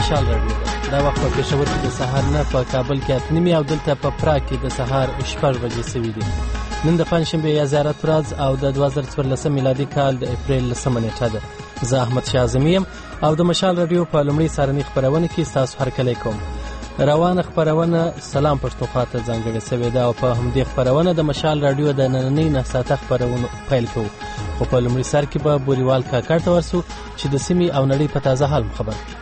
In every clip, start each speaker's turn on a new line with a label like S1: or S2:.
S1: مشال راډیو ده. دا وخت په پېښور کې د سهار 9 په کابل کې 8:30 او دلته په پراګ کې د سهار 6 بجې سوي دي. نن د پنجشنبې یا زیارت ورځ او د 2014 میلادي کال د اپریل 10 نیټه ده. زه احمد شاه اعظمي یم او د مشال راډیو په لومړي سارني خپرونه کې ستاسو هرکلی کوم. روانه خپرونه سلام پښتونخوا ته ځانګړې شوې ده او په همدې خپرونه د مشال راډیو د نننۍ 9 ساعته خپرونه پیل کوو. خو په لومړي سر کې به بوریوال کاکړ ته ورسو چې د سیمې او نړۍ په تازه حال خبر کړي.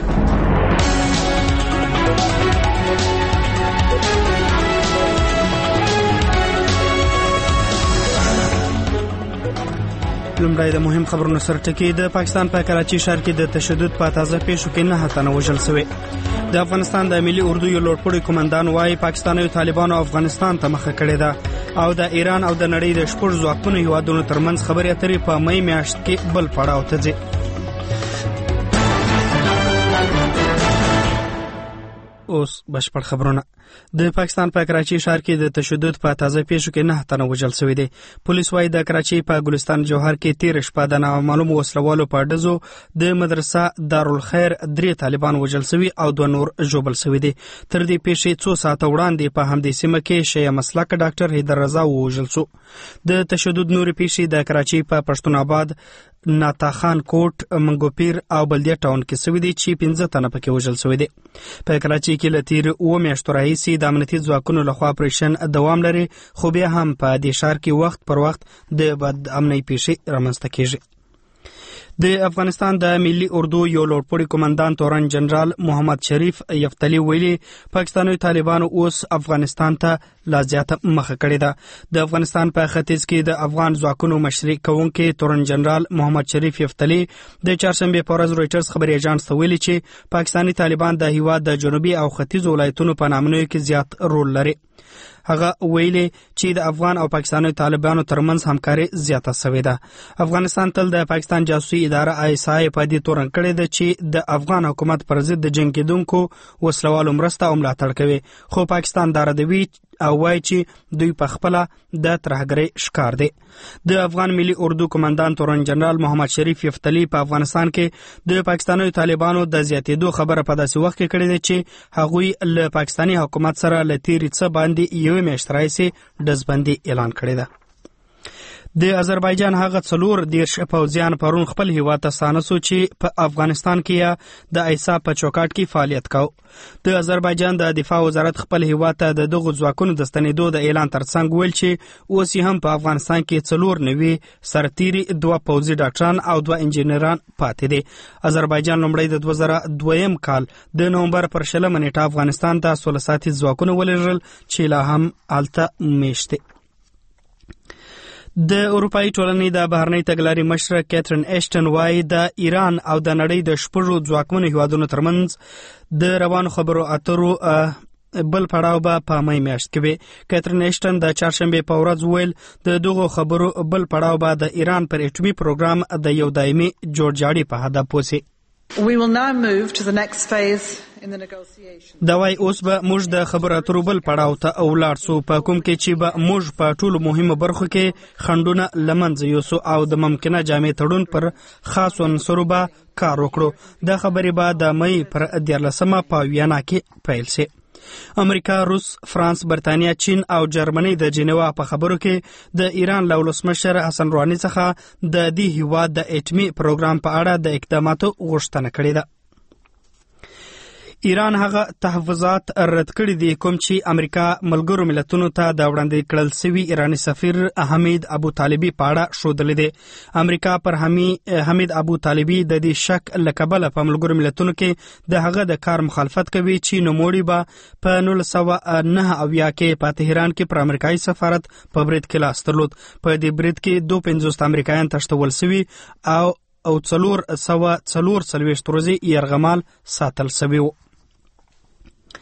S2: لومړی د مهم خبرونو سرټکی. د پاکستان په کراچي ښار کې د تشدد په تازه پیښو کې 9 تنه وژل شوي. د افغانستان د ملي اردو یو لوړپوړی قومندان وايي پاکستاني طالبانو افغانستان ته مخه کړې ده او د ایران او د نړۍ د شپږ ځواکمنو هیوادونو ترمنځ خبرې اترې په مې میاشت کې بل پړاو ته ځي. اوس بشپړ خبرونه. د پاکستان په کراچي ښار کې د تشدد په تازه پیښو کې 9 تنه وژل شوي دي. پولیس وايي د کراچي په ګلستان جوهر کې 13 شپه د نامعلوم وسلوالو په ډزو د مدرسه دارالخیر 3 طالبان وژل شوي او 2 نور ژوبل شوي دي. تر دې پیښې 2 ساعته وړاندې په همدې سیمه کې شیعه مسلک ډاکټر حیدر رضا وژل شو. د تشدد نورې پیښې د کراچي په پښتون آباد، ناتاخان کوټ، منګوپیر او بلدیه ټاون کې شوي دي چې 15 تنه پکې وژل شوي دي. په کراچي کې له تیر 9 میاشتو راهیسې د امنیتي ځواکونو لخوا اپریشن دوام لري، خو بیا هم په دې ښار کې وخت پر وخت د بد امنۍ پیښې رامنځته کیږي. د افغانستان د ملي اردو یو لوړپوړی قومندان تورن جنرال محمد شریف یفتلی ویلي پاکستاني طالبانو اوس افغانستان ته لا زیاته مخه کړې ده. د افغانستان په ختیځ کې د افغان ځواکونو مشري کوونکي تورن جنرال محمد شریف یفتلی د چهارشنبې په ورځ رويټرز خبري اژانس ته ویلي چې پاکستاني طالبان د هیواد د جنوبي او ختیځ ولایتونو په نامنوي کې زیات رول لري. هغه ویلي چې د افغان او پاکستاني طالبانو ترمنځ همکاري زیاته شوې ده. افغانستان تل د پاکستان جاسوسي اداره ISI په دې تورن کړی ده چې د افغان حکومت پر ضد د جنگ کېدونکو وسلوالو مرسته او ملاتړ کوي، خو پاکستان دا ردوي او وایي چې دوی په خپل د ترهګرۍ ښکار دي. د افغان ملي اردو قومندان تورن جنرال محمد شریف یفتلی په افغانستان کې د پاکستاني طالبانو د زیاتېدو خبره په داسې وخت کې کړې ده چې هغوی له پاکستاني حکومت سره له تیرې څه باندې 1 میاشت راهیسې ډزبندي اعلان کړې ده. د آذربایجان هغه 14 پوځیان پرون خپل هیواد ته ستانه شو چې په افغانستان کې یا د ایسا په چوکاټ کې فعالیت کاوه. د آذربایجان د دفاع وزارت خپل هیواد ته د دغو ځواکونو د ستنېدو د اعلان ترڅنګ ویل چې اوس هم په افغانستان کې 4 نوي سرتیري، 2 پوځي ډاکټران او 2 انجینران پاتې دي. آذربایجان لومړی د 2002 کال د نومبر پر 20 نیټه افغانستان ته 16 ساعتي ځواکونه ولېږل چې لا هم هلته میشت دي. د اروپאי ټولنې د بهرنۍ تګلارې مشره کیترین ایشټن وايي د ایران او د نړۍ د شپږو ځواکمنو هیوادونو ترمنځ د روانو خبرو اترو بل پړاو به په مې میاشت کې وي. کیترین ایشټن د چهارشنبې په ورځ ویل د دغو خبرو بل پړاو به د ایران پر اټومي پروګرام د یو دایمي جوړجاړي په هدف پوسي.
S3: We will now move to the next phase in the negotiations.
S2: دا وايي اوس به موږ د خبرو اترو بل پړاو ته ولاړ سو، په کوم کې چې به موږ په ټولو مهمو برخو کې خنډونه لمنځه یوسو او د ممکنه جامع تړون پر خاص عنصرو به کار وکړو. دا خبرې به د مې پر 14 په ویانا کې پیل شي. امریکا، روس، فرانس، برتانیا، چین او جرمني د جنیوا په خبرو کې د ایران له ولسمشر حسن روحاني څخه د دې هیواد د اټومي پروګرام په اړه د اقداماتو غوښتنه کړې ده. ایران هغه تحفظات رد کړي دي کوم چې امریکا ملګرو ملتونو ته د وړاندې کړل شوی ایرانی سفیر حمید ابو طالبی په اړه ښودلې ده. امریکا پر حمید ابو طالبی د دې شک لکبله په ملګرو ملتونو کې د هغه د کار مخالفت کوي چې نوموړي به په 1909 کې په تهران کې پر امریکایي سفارت په برید کې لاس درلود. په دې برید کې 250 امریکایان تښتول شوي او 440 ورځې یرغمال ساتل شوي وو.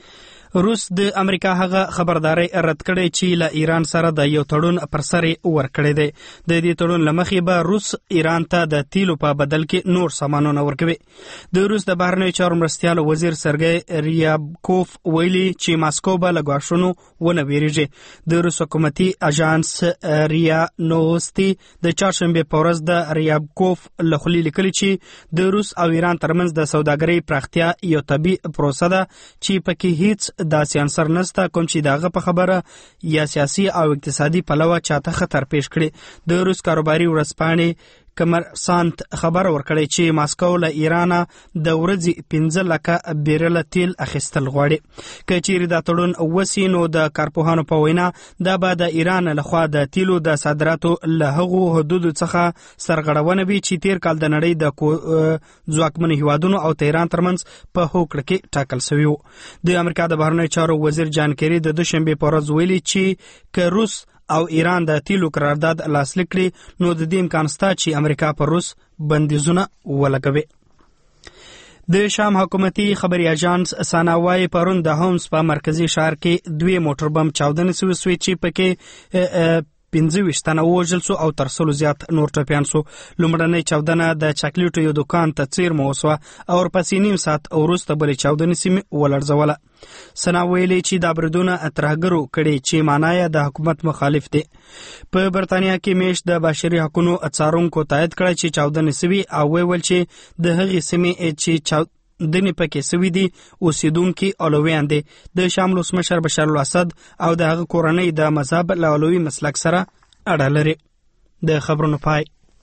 S2: روس د امریکا هغه خبرداري رد کړې چې له ایران سره د یو تړون پر سر ورکړی دی. د دې تړون لمخې به روس ایران ته د تیلو په بدل کې نور سامانونه ورکوي. د روس د بهرنیو چارو مرستیال وزیر سرګی ریابکوف ویلي چې ماسکو به له ګواښونو ونه ویریږي. د روس حکومتي اژانس ریا نووستي د چهارشنبه په ورځ د ریابکوف له خولې لیکلي چې د روس او ایران ترمنځ د سوداګرۍ پراختیا یو طبیعي پروسه ده چې پکې هیڅ داسې عنصر نشته کوم چې دغه په خبره یا سیاسي او اقتصادي پلوه چاته خطر پیښ کړي. د روس کاروباري ورځپاڼې کمرسانت خبر ورکړی چې ماسکو له ایران د ورځې 15 لکه بیرل تیل اخیستل غواړي. که چیرې دا تړون وسی نو د کارپوهانو په وینا دا به د ایران لخوا د تیلو د صادراتو له هغو حدودو څخه سرغړونه وي چې تیر کال د نړۍ د ځواکمنو هیوادونو او تهران ترمنځ په هوکړه کې ټاکل شوی و. د امریکا د بهرنیو چارو وزیر جان کیری د دوشنبه په ورځ ویلي چې که روس او ایران د تیلو قرارداد لاسلیک کړي نو د دې امکان شته چې امریکا پر روس بندیزونه ولګوي. د شام حکومتي خبري اژانس سانا وايي پرون د هومس په مرکزی ښار کې 2 موټر بم چاودنې شوې چې پکې 25 تنه وژل شو او تر 100 زیات نور ټپیان شو. لومړنۍ چاودنه د چاکلیټو یو دکان ته څیرمه وسوه او ورپسې نیم ساعت وروسته بلې چاودنې سیمې ولړزوله. سنا ویلي چې دا بریدونه ترهګرو کړي چې معنا یې د حکومت مخالف دي. په برتانیا کې میاشت د بشري حقوقو څارونکو تایید کړی چې چاودنې سوي او ویل چې د هغې سیمې چې دنې پکې سوي دي اوسیدونکي علویان دي. د شام ولسمشر بشار الاسد او د هغه کورنۍ د مذهب له علوي مسلک سره اړه لري. د خبرونو پای.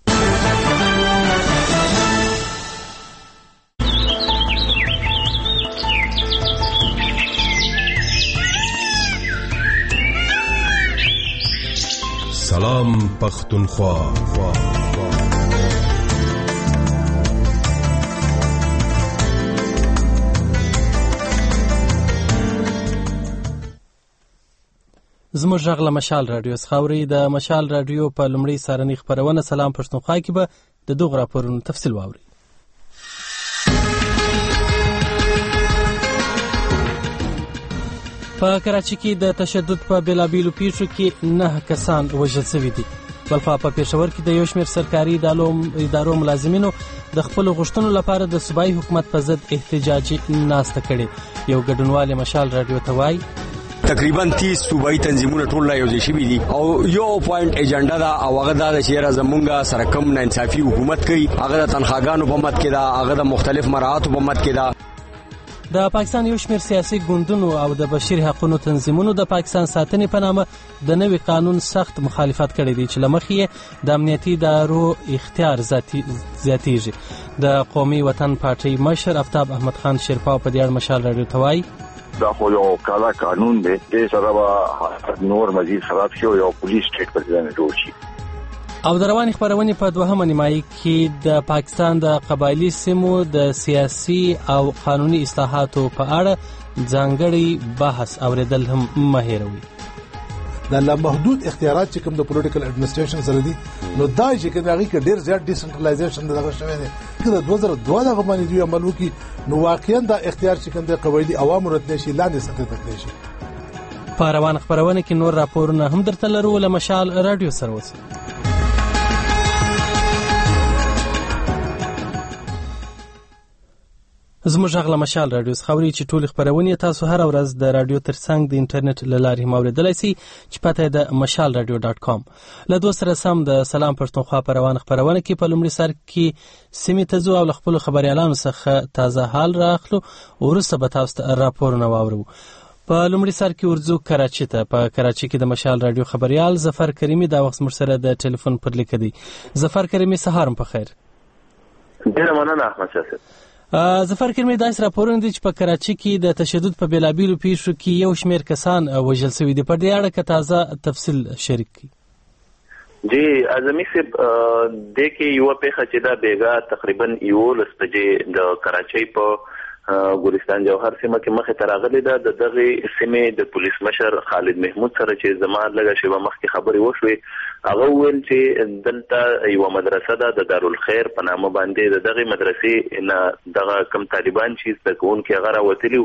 S4: سلام پختونخوا.
S1: زموږ غږ له مشال رادیو څخه اورئ. د مشال رادیو په لومړۍ سهارنۍ خپرونه سلام پښتونخوا کې به د دغو راپورونو تفصیل واورئ. په کراچۍ کې د تشدد په بېلابېلو پیښو کې 9 کسان وژل شوي دي. بلخوا په پېښور کې د یو شمېر سرکاري ادارو ملازمینو د خپلو غوښتنو لپاره د صوبایي حکومت په ضد احتجاجي ناسته کړې. یو ګډونوال مشال رادیو ته وایي
S5: تقریبا 30 صوبایي تنظیمونه ټول لا یوځای شوي دي او یو پوینټ ایجنډا دا او هغه دا چې زمونږه سره کم ناانصافي حکومت کوي. هغه د تنخواګانو په مد کې دا، هغه د مختلف مراعاتو په مد کې دا.
S1: د پاکستان یو شمېر سیاسي ګوندونو او د بشري حقوقو تنظیمونو د پاکستان ساتنې په نامه د نوي قانون سخت مخالفت کړی دی چې لمخې د امنیتي ادارو اختیار زیاتیږي. د قومي وطن پارټۍ مشر آفتاب احمد خان شیرپا په دې اړه مشال رادیو ته وایي
S6: دا خو یو کالا قانون دی، دې سره به نور مزید خراب شي او یو پولیس سټیټ په ځای جوړ شي.
S1: او د روانې خبرونې په دوهمه نیمایي کې د پاکستان د قبایلي سیمو د سیاسي او قانوني اصلاحاتو په اړه ځانګړی بحث اوریدل هم مه هېروئ.
S7: دا لامحدود اختیارات چې کوم د پولیټیکل اډمنسټریشن سره دي نو دا چې کوم هغه کې ډیر زیات ډیسنټرلایزیشن دغه شوی دی چې د 2002 دغه باندې دوی عمل وکړي نو واقعا دا اختیار چې کوم د قبایلي عوامو راتلی شي لاندې سطح ته تللی شي.
S1: په روان خبرونه کې نور راپورونه هم درته لرو له مشال رادیو سره اوسئ. زموږ غږ له مشال رادیو څخه اورئ چې ټولې خپرونې تاسو هر ورځ د رادیو ترڅنګ د انټرنیټ له لارې هم اورېدلی سئ چې پته یې د mashalradio.com. له دوی سره سم د سلام پښتونخوا په روانه خپرونه کې په لومړي سر کې سیمې ته ځو او له خپلو خبریالانو څخه تازه حال رااخلو، وروسته به تاسو ته راپورونه واورو. په لومړي سر کې ورځو کراچۍ ته. په کراچۍ کې د مشال رادیو خبریال ظفر کریمي دا وخت موږ سره د ټلیفون پر لیکه دی. ظفر کریمي سهار په خیر.
S8: ډېره مننه احمد شاه صاحب.
S1: ظفر کریمي داسې راپورونه دي چې په کراچۍ کې د تشدد په بېلابېلو پیښو کې یو شمېر کسان وژل شوي دي. په دې اړه که تازه تفصیل شریک کړي.
S8: جی اعظمي صاحب، دې کې یوه پیښه چې دا بیګا تقریبا 11 بجې د کراچۍ په ګورستان جوهر سیمه کې مخې ته راغلې ده. د دغې سیمې د پولیس مشر خالد محمود سره چې زما لږه شیبه مخکې خبرې وشوې، هغه وویل چې دلته یوه مدرسه ده د دارالخیر په نامه باندې. د دغې مدرسې نه دغه کم طالبان چې زده کوونکي هغه راوتلي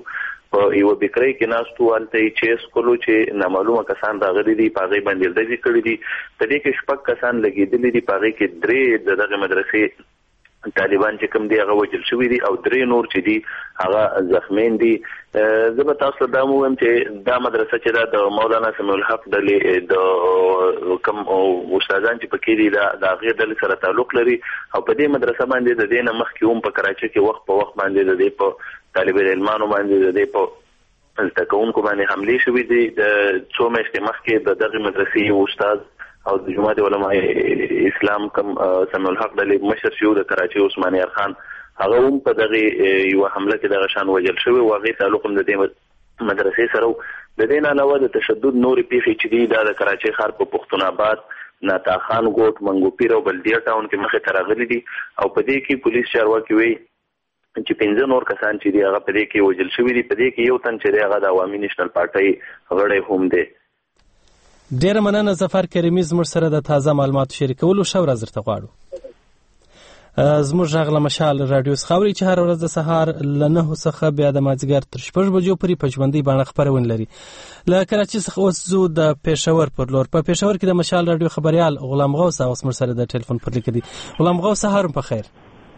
S8: په یو بیکری کې ناستو الته چې سکولو چې نامعلومه کسان راغلي دي پاغي باندې دځي کړی دي په دې کې شپږ کسان لګیدلي دي پاغي کې درې دغه مدرسې طالبان چې کوم دی هغه وجل شوی دي او درې نور چې دي هغه زخمین دي. زه به تاسو ته دا وایم چې دا مدرسه چې د مولانا سمیع الحق د کوم استادان چې پکې دي دا غیر د سره تعلق لري او په دې مدرسه باندې د دینه مخکې هم په کراچي کې وخت په وخت باندې د په طالب علمانو باندې د په تکونکو باندې حمله شوې دي. د څو میاشتې مخکې د دغه مدرسې استاد او د جماعت علماء اسلام کوم سمیع الحق د مشر شو د کراچي عثماني خان هغه هم په دغه یو حمله کې دغه شان وجل شوی او هغه تعلق هم د دې مدرسې سره د دین علاوه د تشدد نور پیښې چې دي د کراچي ښار په پښتون آباد ناتا خان ګوټ منګوپیر او بلدیه ټاون کې مخه ترغلي دي او په دې کې پولیس چارواکي وی چې 15 نور کسان چې دی هغه په دې کې وجل شوی دي. په دې کې یو تن چې دی هغه د عوامي نېشنل پارټي غړی هم دی.
S1: ډیره مننه ظفر کریمي زموږ سره د تازه معلوماتو شریکولو شو ورځ درته غواړو. زموږ غږ له مشال رادیو خاوري چې هر ورځ د سهار له 9 څخه بیا د مازیګر تر 6 بجو پورې په ژوندۍ باندې خبرونه لري. له کراچي څخه اوس زو د پېښور پر لور په پېښور کې د مشال رادیو خبريال غلام غوث اوس موږ سره د ټلیفون پر لیک دي. غلام غوث سهار په خیر.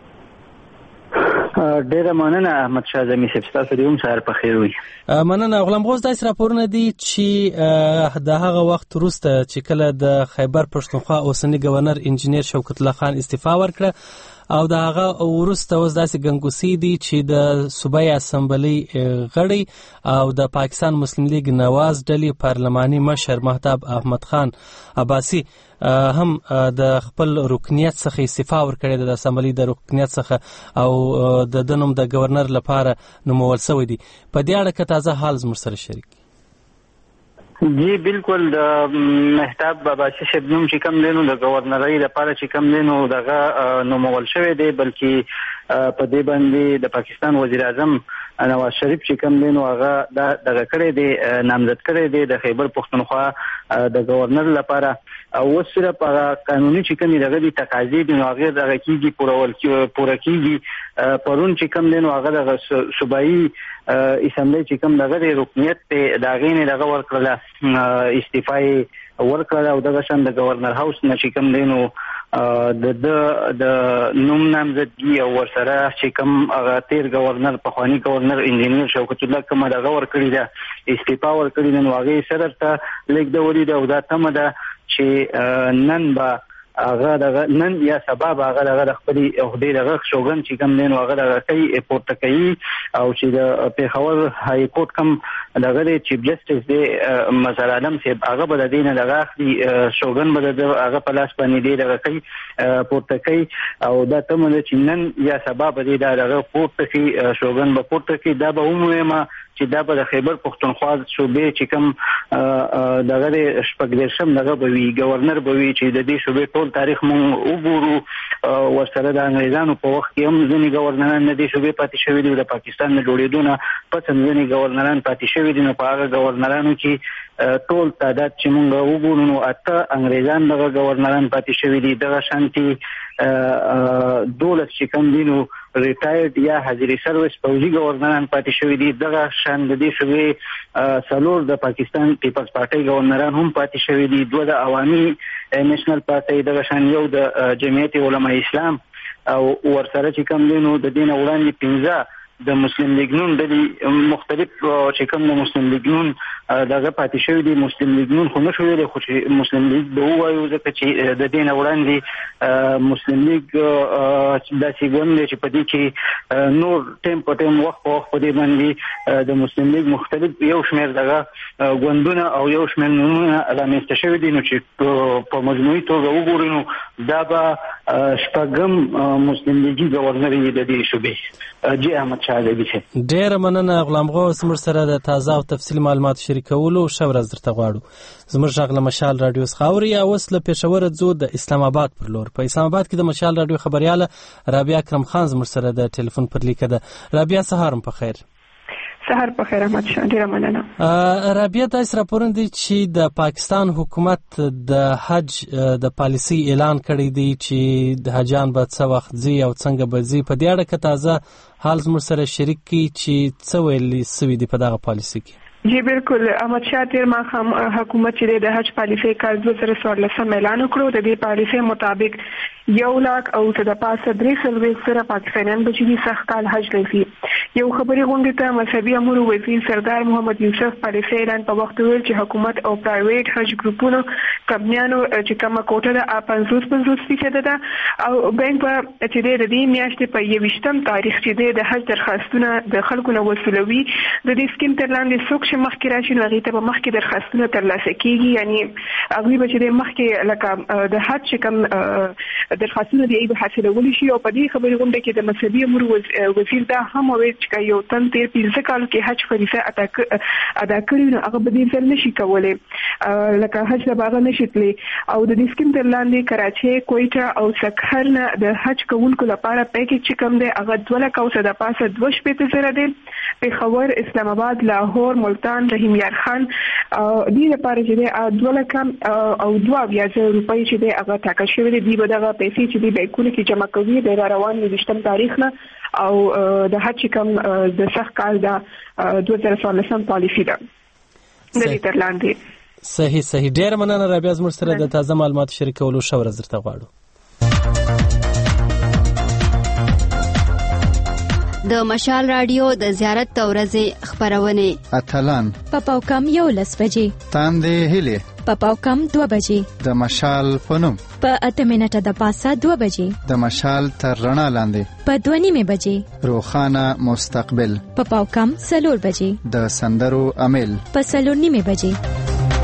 S9: ډیره مننه احمد شاه زمي صاحب تاسو دې هم سهار په خیر وي.
S1: مننه. غلام غوث داسې راپورونه دي چې د هغه وخت وروسته چې کله د خیبر پښتونخوا اوسنی گورنر انجنیر شوکت الله خان استعفا ورکړه او د هغه وروسته اوس داسې ګنګوسې دي چې د صوبایي اسمبلی غړي او د پاکستان مسلم لیگ نواز ډلې پارلماني مشر مهتاب احمد خان عباسی هم د خپل رکنیت څخه استعفا ورکړې د اسمبلی د رکنیت څخه او د دنوم د گورنر لپاره نومول شوی دي. په دې اړه که تازه حال زموږ سره شریک
S9: جی بالکل د مهتاب عباسی شبنم چې کم دینو د گورنرۍ لپاره چې کم دینو دغه نومول شوی دی بلکې په دې باندې د پاکستان وزیر اعظم نواز شریف چې کم دینو هغه دغه کړی دی نامزد کړی دی د خیبر پښتونخوا د گورنر لپاره او صرف هغه قانوني چې کومې دغه د تقاضې دي نو هغه دغه کیږي پوره کیږي. پرون چې کم دینو هغه د صوبایي اسمبلی چې کم دغه د رکنیت ته دغه نه دغه ورکړل استعفا ورکړل او دغه شان د گورنر هاوس نه چې کم دینو د نوم نامزدګي او ورسره چې کوم هغه تیر گورنر پخوانی گورنر انجنیر شوکت الله کوم دغه ورکړی دا استعفا ورکړی نو هغه صدر ته لیک د ورید او دا تم ده چې نن با هغه دغه نن یا سبب هغه دغه خپل عہده دغه شوګن چې کوم دین هغه دغه کوي پورته کوي او چې د پیښور های کورټ کوم دغه چیف جسټس دی مظهر عالم صاحب هغه بل دین دغه اخلي شوګن بل هغه په لاس باندې دی دغه کوي پورته کوي او دا تم چې نن یا سبب دی دغه پورته کوي شوګن به پورته کوي دا به عموما چې دا به د خیبر پښتونخوا صوبې چې کوم دغه شپږدېرشم دغه به وي گورنر به وي چې د دې صوبې ټول تاریخ مونږ وګورو ورسره د انګریزانو په وخت کې هم ځینې گورنران د دې صوبې پاتې شوي دي د پاکستان نه جوړېدو نه پس ځینې گورنران پاتې شوي دي نو په هغه گورنرانو کې ټول تعداد چې مونږ وګورو نو اته انګریزان دغه گورنران پاتې شوي دي دغه شانتي دولت چې کوم دي نو ریټایرډ یا حاضري سروس پوځي گورنران پاتې شوي دي دغه شان د دې صوبې څلور د پاکستان پیپلز پارټي گورنران هم پاتې شوي دي دوه د عوامي نېشنل پارټي دغه شان یو د جمعیت علماء اسلام او ورسره چې کوم دي نو د دین وړاندې 15 د مسلم لیگ نون د مختلف چې کوم د مسلم لیگ نون دغه پاتې شوی دی مسلم لیگ نون خو نه شوی دی خو چې مسلم لیگ به وایو ځکه چې د دین وړاندې مسلم لیگ د سیګون چې په دې کې نور ټیم په ټیم وخت په وخت په دې باندې د مسلم لیگ مختلف یو شمېر دغه غوندونه او یو شمېر نمونه رامنځته شوي دي نو چې په مجموعي توګه وګورو نو دا به شپږم مسلم لیګي گورنر یې د دې صوبې جی احمد
S1: ډیره مننه غلام غوث موږ سره د تازه او تفصیل معلومات شریکولو شو ورځ درته غواړو. زموږ غږ له مشال رادیو خاوري اوس له پېښور ځو د اسلام آباد پر لور. په اسلام آباد کې د مشال رادیو خبرياله رابعه اکرم خان زموږ سره د ټلیفون پر لیکه ده. رابعه سهار په خیر.
S10: سهار په خیر احمد شاه، ډیره مننه.
S1: رابعه، تاسو راپورونه دي چې د پاکستان حکومت د حج د پالیسي اعلان کړی دی چې د حاجان به څه وخت ځي او څنګه به ځي. په دې اړه که تازه حال زموږ سره شریک کړي چې څه ویلي سوي دي په دغه پالیسي کې.
S10: جی بالکل، احمد شاه تیر ماښام حکومت چې د حج پالیسي کال 2014 اعلان وکړو. د دې پالیسي مطابق 1,00,000 او څه د پاسه 300 سره پاکستانیان به چې سخت کال حج لسی. یو خبري غونډه ته مذهبي امور وزیر سردار محمد یوسف پالیسي اعلان په وخت ویل چې حکومت او پرایویټ حج ګروپونو کمپنیانو چې کومه کوټه د 50% ده او بانک په چې د دې میاشتې په 21م تاریخ چې د حج درخواستونه د خلکو نه وصولوي. د دې سکیم تر لاندې څوک چې مخکې راشي نو هغې ته به مخکې درخواستونه ترلاسه کېږي، یعنی هغوی به چې د مخکې لکه د حج چې کوم درخواستونه دي به حاصلولی شي. او په دې خبرې غونډه کې د مذهبي امور وزیر دا هم وویل چې یو تن تیر 15 کالو کې حج فریضه ادا کړي نو هغه به دې ځل نشي کولی، لکه حج ته به هغه نشي تللی. او د دې سکیم تر لاندې کراچۍ، کویټه او سکهر نه د حج کوونکو لپاره پیکیج چې کوم دی هغه 2,00,000 د پاسه 2,000 دی. پېښور، اسلام آباد، لاهور، ملتان، رحیم یار خان دې لپاره چې دی 2,00,000 او 2,000 روپۍ چې دی هغه ټاکل شوی دی. به دغه پیسې چې دی بانکونه کې جمع کوي د روان 20م تاریخ نه او د حج کوم د سخت کال د 2014 پالیسي ده د دې تر لاندې.
S1: صحیح. ډیر مننه رابعه، زموږ سره د تازه معلوماتو شریکولو شو ورځ درته غواړو.
S11: د مشال رادیو د زیارت ورځې خبرونه
S12: اتلان
S13: په پاوکم 11 بجې،
S12: تاندې هلي
S13: په پاوکم 2 بجې،
S12: د مشال پونم
S13: په 8 منټه د پاسه 2 بجې،
S12: د مشال تر رڼا لاندې
S13: په 2:30 بجې،
S12: روخانه مستقبل
S13: په پاوکم 4 بجې،
S12: د سندرو امیل
S13: په 4:30 بجې.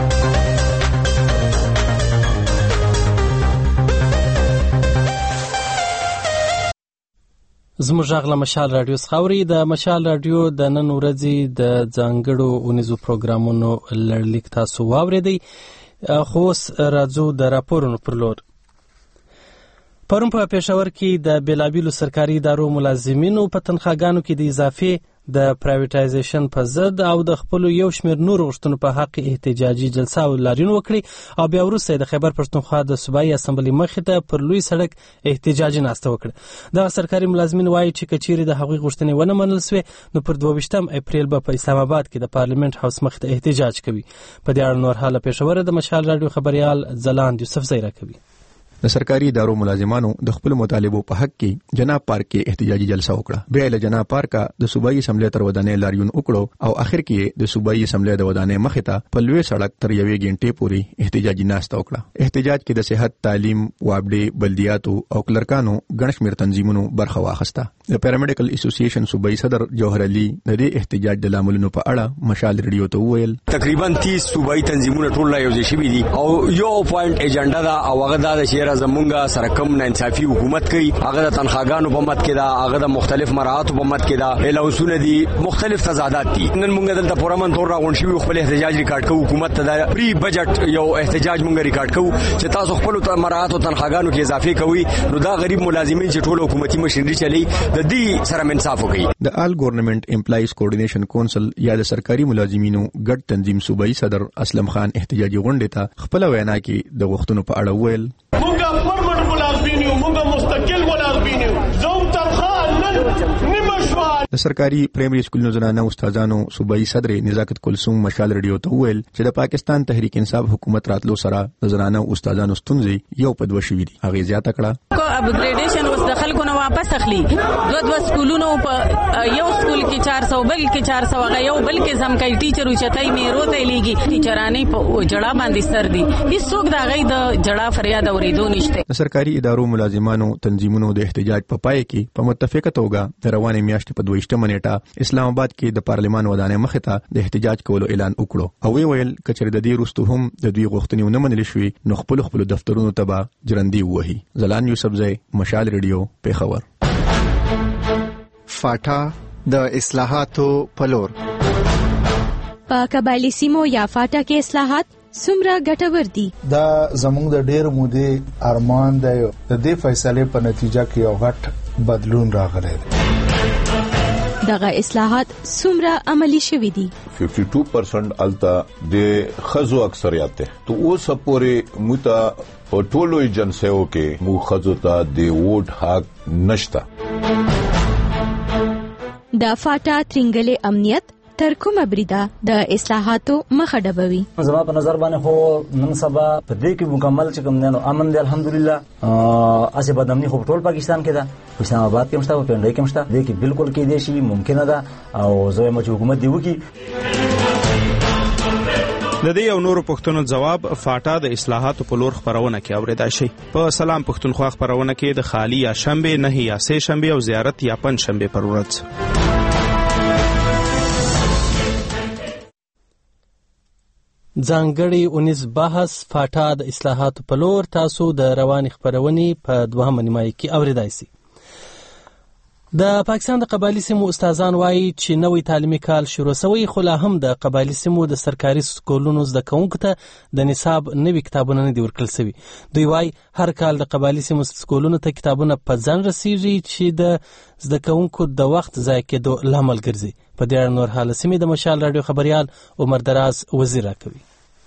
S1: زموږ غږ له مشال رادیو څخه اوري. د مشال رادیو د نن ورځې د ځانګړو اونیزو پروګرامونو لړلیک تاسو واورېدئ. خو اوس راځو د راپورونو پر لور. پرون په پېښور کې د بېلابېلو سرکاري ادارو ملازمینو په تنخواګانو کې د اضافې د پرایویټایزیشن په ضد او د خپلو یو شمېر نورو غوښتنو په حق احتجاجي جلسه او لاریون وکړي او بیا وروسته د خیبر پښتونخوا د صوبایي اسمبلۍ مخې ته پر لوی سړک احتجاجي ناسته وکړه. دغه سرکاري ملازمین وایي چې که چیرې د هغوی غوښتنې ونه منل سوې نو پر 22 اپریل به په اسلام آباد کې د پارلیمنت هاوس مخې ته احتجاج کوي. په دې اړه نور حاله پېښوره د مشال رادیو خبريال ځلاند یوسف زیرا کوي.
S14: د سرکاري ادارو ملازمانو د خپل مطالبو په حق کې جناب پارک کې احتجاجي جلسه وکړه. بیا له جناب پارکا د صوبایي اسمبلی تر ودانې لاریون وکړو او اخر کې د صوبایي اسمبلی د ودانې مخې ته په لوی سړک تر 1 غنټې پورې احتجاجي ناسته وکړه. احتجاج کې د صحت، تعلیم، وابډې، بلدیاتو او کلرکانو ګڼ شمېر تنظیمونو برخه واخیسته. د پیرامیډیکل اسوسییشن صوبایي صدر جوهر علي د دې احتجاج د لاملونو په اړه مشال ریډیو ته وویل
S5: تقریبا 30 صوبایي تنظیمونه ټول لا یوځای شوي دي او یو پوینټ ایجنډا دا او هغه دا چې زمونږه سره کم ناانصافي حکومت کوي، هغه د تنخواګانو په مت کې دا، هغه د مختلف مراحتو په مت کې دا الاوسونه دي، مختلف تضادات دي. نن موږ دلته پورمن تور راغون شو خپل احتجاج ریکارډ کوو. حکومت ته دا پری بجټ یو احتجاج موږ ریکارډ کوو چې تاسو خپل مراحتو تنخواګانو کې اضافه کوي نو دا غریب ملازمین چې ټول حکومتي مشینری چلی د دې سره انصاف وکړي.
S14: د آل ګورنمنت امپلایز کوارډینیشن کونسل یا د سرکاري ملازمینو ګډ تنظیم صوبایي صدر اسلم خان احتجاجي غونډه ته خپل وینا کې د غوښتنو په اړه ویل د سرکاري پرایمري سکولونو زنانه استادانو صوبایي صدر نزاکت کلثوم مشال ریډیو ته ویل چې د پاکستان تحریک انصاف حکومت راتلو سره د زنانه استادانو ستونزې یو په دوه شوي دي. هغه زیاته کړه
S15: کو اپګریډیشن اوس د خلکو نه واپس اخلي. دوه سکولونو په یو سکول کې 400 بل کې 400 هغه یو بل کې زم کوي ټیچر اوچتای میرو ته لیږي ټیچرانه په جړه باندې سر دي. هیڅوک دا غي د جړه فریاد اوریدو نشته.
S14: د سرکاري ادارو ملازمانو تنظیمونو د احتجاج په پای کې په متفقه توګه د روانې میاشتې په 22 منېټه اسلام آباد کې د پارلمان ودانې مخې ته د احتجاج کولو اعلان وکړو او ویل کچره د دې وروسته هم د دوی غوښتنې ونه منل شوې نو خپل دفترونو ته به جرندي ووهي. زلان یوسف زئی، مشال ریډیو، پیښور.
S12: فاټا د اصلاحاتو پلور
S13: په قبایلی سیمو یا فاټا کې اصلاحات څومره ګټور دي؟
S7: دا زموږ د ډېر مودې ارمان دی. د دې فیصله په نتیجه کې یو غټ بدلون راغلی دی.
S13: دغه اصلاحات څومره عملی شوي دي؟
S16: 52% التا د خزو اکثریت ته تو اوس پورې موتا په ټولو ایجنسیو کې مو خزو ته د ووټ حق نشتا.
S13: د فاټا ترنګلې امنیت تر کومه بریده د اصلاحاتو مخه ډبوي.
S17: زما په نظر باندې خو نن سبا په دې کې مکمل چې کوم نه امن دی الحمدلله. اسه بدامني خو ټول پاکستان کې ده، په اسلام آباد کې مشته، په پنډای کې مشته، دې کې بالکل کې دي شي ممکنه ده او زه مچ حکومت دی وکي.
S2: د دې یو نورو پښتنو جواب فاټا د اصلاحاتو په لور خبرونه کې اوریدای شي. په سلام پښتونخوا خبرونه کې د خالی یا شنبه نه یا سه شنبه او زیارت یا پنځ شنبه پر ورځ.
S1: ځانګړی اونیز بحث فاټا د اصلاحاتو په لور تاسو د رواني خبرونې په دوهمه نیمایي کې اوریدای شي. د پاکستان د قبایلی سیمو استادان وایي چې نوې تعلیمي کال شروع شوی، خو لا هم د قبایلی سیمو د سرکاري سکولونو زده کوونکو ته د نصاب نوي کتابونه نه دي ورکړل شوي. دوی وایي هر کال د قبایلی سیمو سکولونو ته کتابونه په ځان رسیږي چې د زده کوونکو د وخت ضایع کېدو لامل ګرځي. په دې اړه نور حال سیمې د مشال رادیو خبريال عمر دراز وزیر راکوي.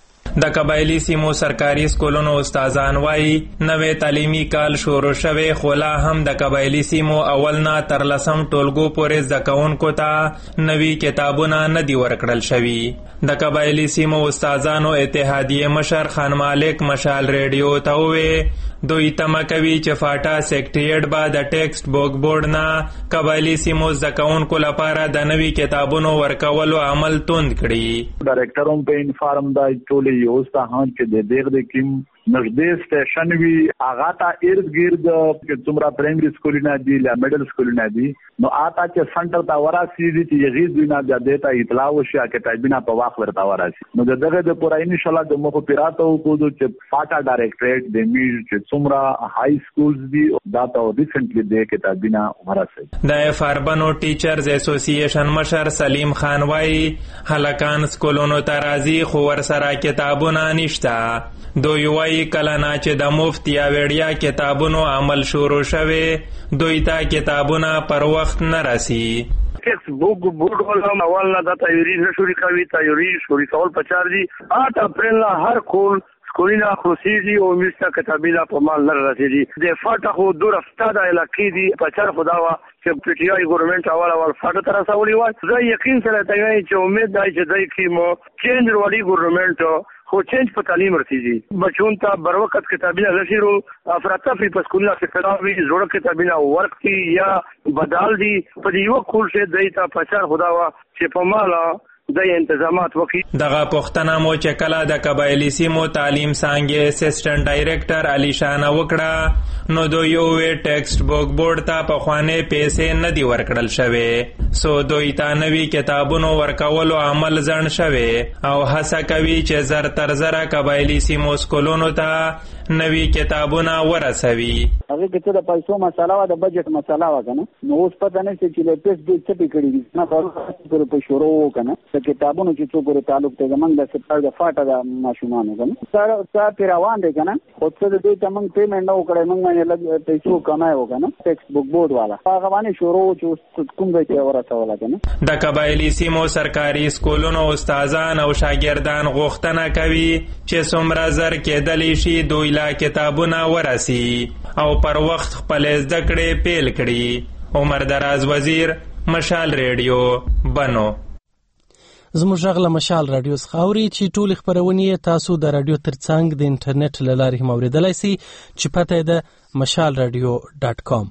S18: د قبایلی سیمو سرکاري سکولونو استادان وایي نوې تعلیمي کال شروع شوی، خو لا هم د قبایلی سیمو اول نه تر لسم ټولګو پورې زده کوونکو ته نوي کتابونه نه دي ورکړل شوي. د قبایلی سیمو استادانو اتحادیې مشر خان مالک مشال ریډیو ته وویل دوی تمه کوي چې فاټا سیکریټریټ به د ټیکسټ بوک بورډ نه قبایلی سیمو زده کوونکو لپاره د نوي کتابونو ورکولو عمل توند کړي.
S19: ډایرکټر هم په انفارم دا ټولې یو ستاهان چې د دغه د کیم نږدې سټیشن وی هغه ته ارد گرد چې څومره پرایمري سکولونه دي یا میډل سکولونه دي نو آتا چې سنټر تا وراسي دي چې یغیز دوی نه د دیتا اطلاع وشي چې کتابونه په واخ ورته وراسي. نو دغه د پورا ان شاء الله د مخ پیراتو کو چې فاټا ډایرکټریټ د میج چې څومره های سکولز دي دا ته ریسنټلی د کتابونه وراسي.
S18: د اف اربن ټیچرز اسوسییشن مشر سلیم خان وايي هلکان سکولونو ته راځي خو ورسره کتابونه نشته. دوی وايي کله نه چې د مفت یا وړیا کتابونو عمل شروع شوی دوی ته کتابونه پر وخت نه راسي.
S20: ټیکسټ بوک بورډ ولهم اول نه د تیاری شروع کوي، تیاری شروع کول پچار دي 8 اپریل نه هر کول سکولینا خصوصي او مشته کتابونه په مال نه رسیدي. د فاټا خو دور افتا د علاقې دي پچار خداوا چې پی ټی آی ګورنمنت اول فاټا تر رسولي وای. زه یقین سره ته وایم چې امید دی چې دای کی مو چینج وړي ګورنمنت خو چینج په تعلیم رسیږي. بچون ته بر وخت کتابونه رسیرو افراطفي په سکولونو کې کلاوي جوړ کتابونه ورکتي یا بدال دي په یو کول شه دیتا پچار خداوا چې په مالا د انتظامات وکي.
S18: دغه پښتنه مو چې کله د قبایلی سیمو تعلیم څنګه اسسټنټ ډایریکټر علي شان وکړه نو دوی یو ټیکسټ بوک بورډ ته په خوانه پیسې نه دی ورکړل شوی. سو دوی ته نوي کتابونو ورکولو عمل ځن شوی او هڅه کوي چې زر تر زره قبایلی سیمو سکولونو ته نوي کتابونه ورسوي.
S21: هغه کې د پیسو مسله و د بجټ مسله و کنه نو اوس پته نه چې له پیس دې څه پکړي نه پرو په شروع کنه کتابونو چې څو پورې تعلق ته زمونږ د سپټر د فاټا د ماشومانو کنه سره پیروان دي کنه خو څه د دې تمنګ پیمنټ نو کړی موږ باندې لږ پیسو کمایو کنه ټیکسټ بوک بورډ والا هغه باندې شروع چې کوم ځای ته ورسوله کنه.
S18: د قبایلی سیمو سرکاري سکولونو استادان او شاګردان غوښتنه کوي چې څومره زر کېدلی شي دوی لا کتابونه ورسي او پر وخت خپل زده کړې پیل کړي. عمر دراز وزیر مشال ریډیو بنو.
S1: زموږ غږ له مشال رادیو څخه اوري چې ټول خبرونه تاسو د رادیو ترڅنګ د انټرنیټ له لارې هم اوریدلای شئ چې پته یې د mashalradio.com.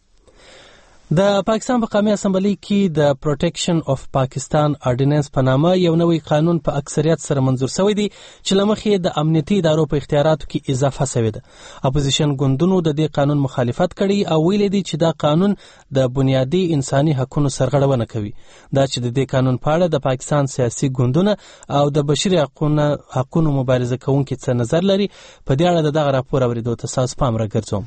S1: د پاکستان په قومي اسمبلی کې د پروټیکشن اف پاکستان آرډیننس په نامه یو نوی قانون په اکثریت سره منظور شوی دی چې لمخې د امنیتي ادارو په اختیاراتو کې اضافه شوی ده. اپوزیشن ګوندونو د دې قانون مخالفت کړي او ویلي دي چې دا قانون د بنیادي انساني حقوقو سرغړونه کوي. دا چې د دې قانون په اړه د پاکستان سیاسي ګوندونه او د بشري حقوقو مبارزه کوونکي څه نظر لري په دې اړه دغه راپور اوریدو ته تاسو پام راګرځوم.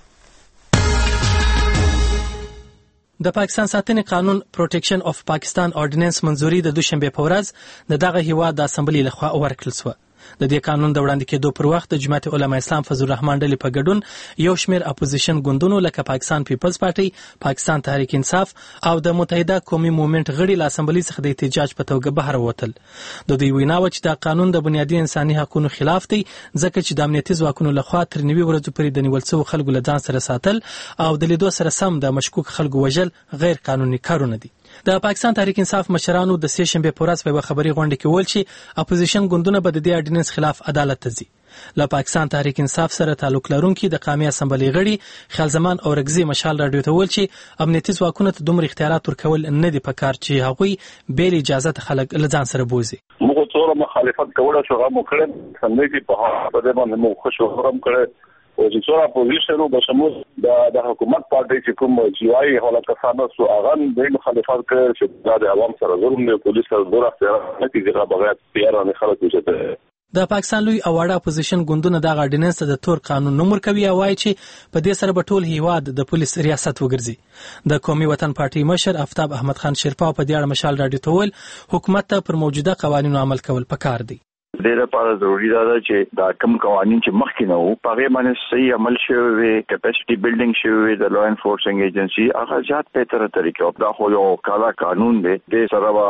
S1: د پاکستان ساتنې قانون پروټیکشن اف پاکستان آرډیننس منظوري د دوشنبه په ورځ دغه هیواد د اسمبلی لخوا ورکړل شو. د دې قانون د وړاندې کېدو پر وخت د جماعت علماء اسلام فضل الرحمن ډلې په ګډون یو شمېر اپوزیشن ګوندونو لکه پاکستان پیپلز پارټي، پاکستان تحریک انصاف او د متحده قومي موومېنټ غړي له اسمبلی څخه د احتجاج په توګه بهر ووتل. د دوی وینا و چې دا قانون د بنیادي انساني حقوقو خلاف دی، ځکه چې د امنیتي ځواکونو لخوا تر 90 ورځې پورې د نیول شویو خلکو له ځان سره ساتل او د لیدو سره سم د مشکوک خلکو وژل غیر قانوني کارونه دي. د پاکستان تحریک انصاف مشرانو د سې شنبه په ورځ په خبري غونډه کې ویل چې اپوزیشن ګوندونه به د دې اډیننس خلاف عدالت ته ځي. له پاکستان تحریک انصاف سره تعلق لرونکي د قومي اسمبلی غړي خیال زمان او رګزي مشال رادیو ته ویل چې امنیتي ځواکونو ته دومره اختیارات ورکول نه دي پکار چې هغوی بیل اجازه خلک له ځان سره بوزي.
S6: موږ څوره مخالفت کوله شو هغه مخړم څنګه چې په دې باندې موږ خوشو ورم کړ او چې څوره اپوزیشن او بشمول د حکومت پارټي چې کوم جیوای حالت کسانه سو هغه د مخالفت کړ چې د عوام سره ظلم نه پولیس سره زور اختیار نه کیږي بغیر پیرانه خلک وشته.
S1: د پاکستان لوی او واړه اپوزیشن ګوندونه د اډیننس د تور قانون نوم ورکوي او وايي چې په دې سره به ټول هیواد د پولیس ریاست وګرځي. د قومي وطن پارټي مشر آفتاب احمد خان شیرپا په دې اړه مشال رادیو ته ویل حکومت ته پر موجوده قوانینو عمل کول پکار دي.
S6: ډیره لپاره ضروری ده چې دا کوم قوانين چې مخکې نه وو په باندې صحیح عمل شوی، کیپاسټي بلډینګ شوی، د لا انفورسینګ ایجنسی هغه ځات په تر طریقې دا خو یو کالا قانون دی د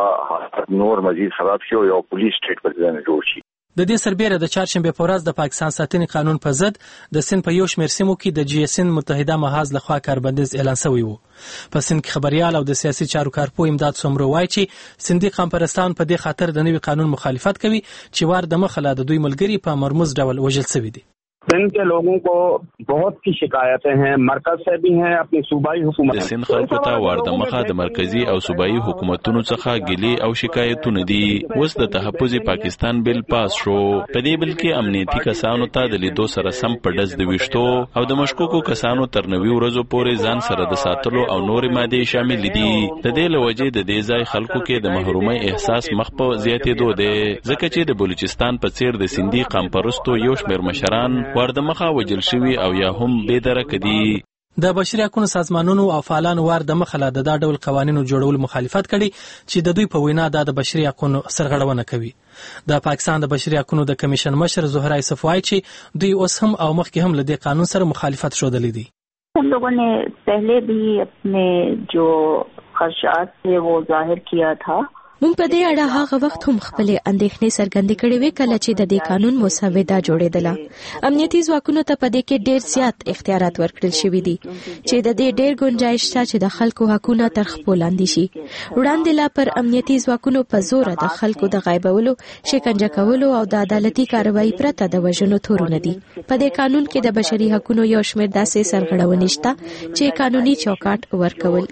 S6: سره نور مزید خراب شو یو پولیس سټیټ په ځای جوړ شي.
S1: د دې سربېره د چهارشنبه په ورځ د پاکستان ساتنې قانون په ضد د سند په یو شمېر سیمو کې د جی اس ان متحده محاذ لخوا کاربندیز اعلان شوی و. په سند کې خبريال او د سیاسي چارو کارپو امداد سومرو وایي چې سندي قامپرستان په دې خاطر د نوي قانون مخالفت کوي چې وار د مخه د دوی ملګری په مرموز ډول وژل شوی دي.
S3: सिंध के लोगों को बहुत सी शिकायतें हैं, मरकज से भी हैं, अपनी सूबाई हुकूमत.
S22: सिंध खلکو ته واردمخه د مرکزی او صوبایي حکومتونو څخه ګیلې او شکایتونه دي. اوس د تحفظ پاکستان بل پاس شو. په دې بل کې امنیتي کسانو ته د لیدو سره سم پډز د وشتو او د مشکوکو کسانو تر 90 ورځې پورې ځان سره د ساتلو او نور ماده شامل دي. د دې لوجې د دې ځای خلکو کې د محرومۍ احساس مخ په زیاتېدو دی، ځکه چې د بلوچستان په څیر د سندي قامپرستو یو شمېر مشران واردمخه وجل شوی او یا هم بې درکه دي.
S1: د بشري حقوقو سازمانونو او فعالانو واردمخه له دا ډول قوانینو جوړول مخالفت کړي چې د دوی په وینا د بشري حقوقو سرغړونه کوي. د پاکستان د بشري حقوقو د کمیشن مشر زهرا یوسف وايي چې دوی اوس هم او مخکې هم له دې قانون سره مخالفت شودلې دي.
S23: हम लोगों ने पहले भी अपने जो खदशात थे वो जाहिर किया था.
S13: مونږ په دې اړه هغه وخت هم خپل اندېښنې څرګندې کړې وې کله چې د دې قانون مسوده جوړېدله. امنیتي ځواکونو ته په دې کې ډېر زیات اختیارات ورکړل شوي دي چې د دې ډېر گنجائش شته چې د خلکو حقوقونه تر خپل لاندې شي. وړاندې لا پر امنیتي ځواکونو په زور د خلکو د غایبولو، شکنجه کولو او د عدالتي کاروایی پرته د وژنو تورونه دي. په دې قانون کې د بشري حقوقو یو شمېر داسې سرغړونې شته چې قانوني چوکاټ ورکول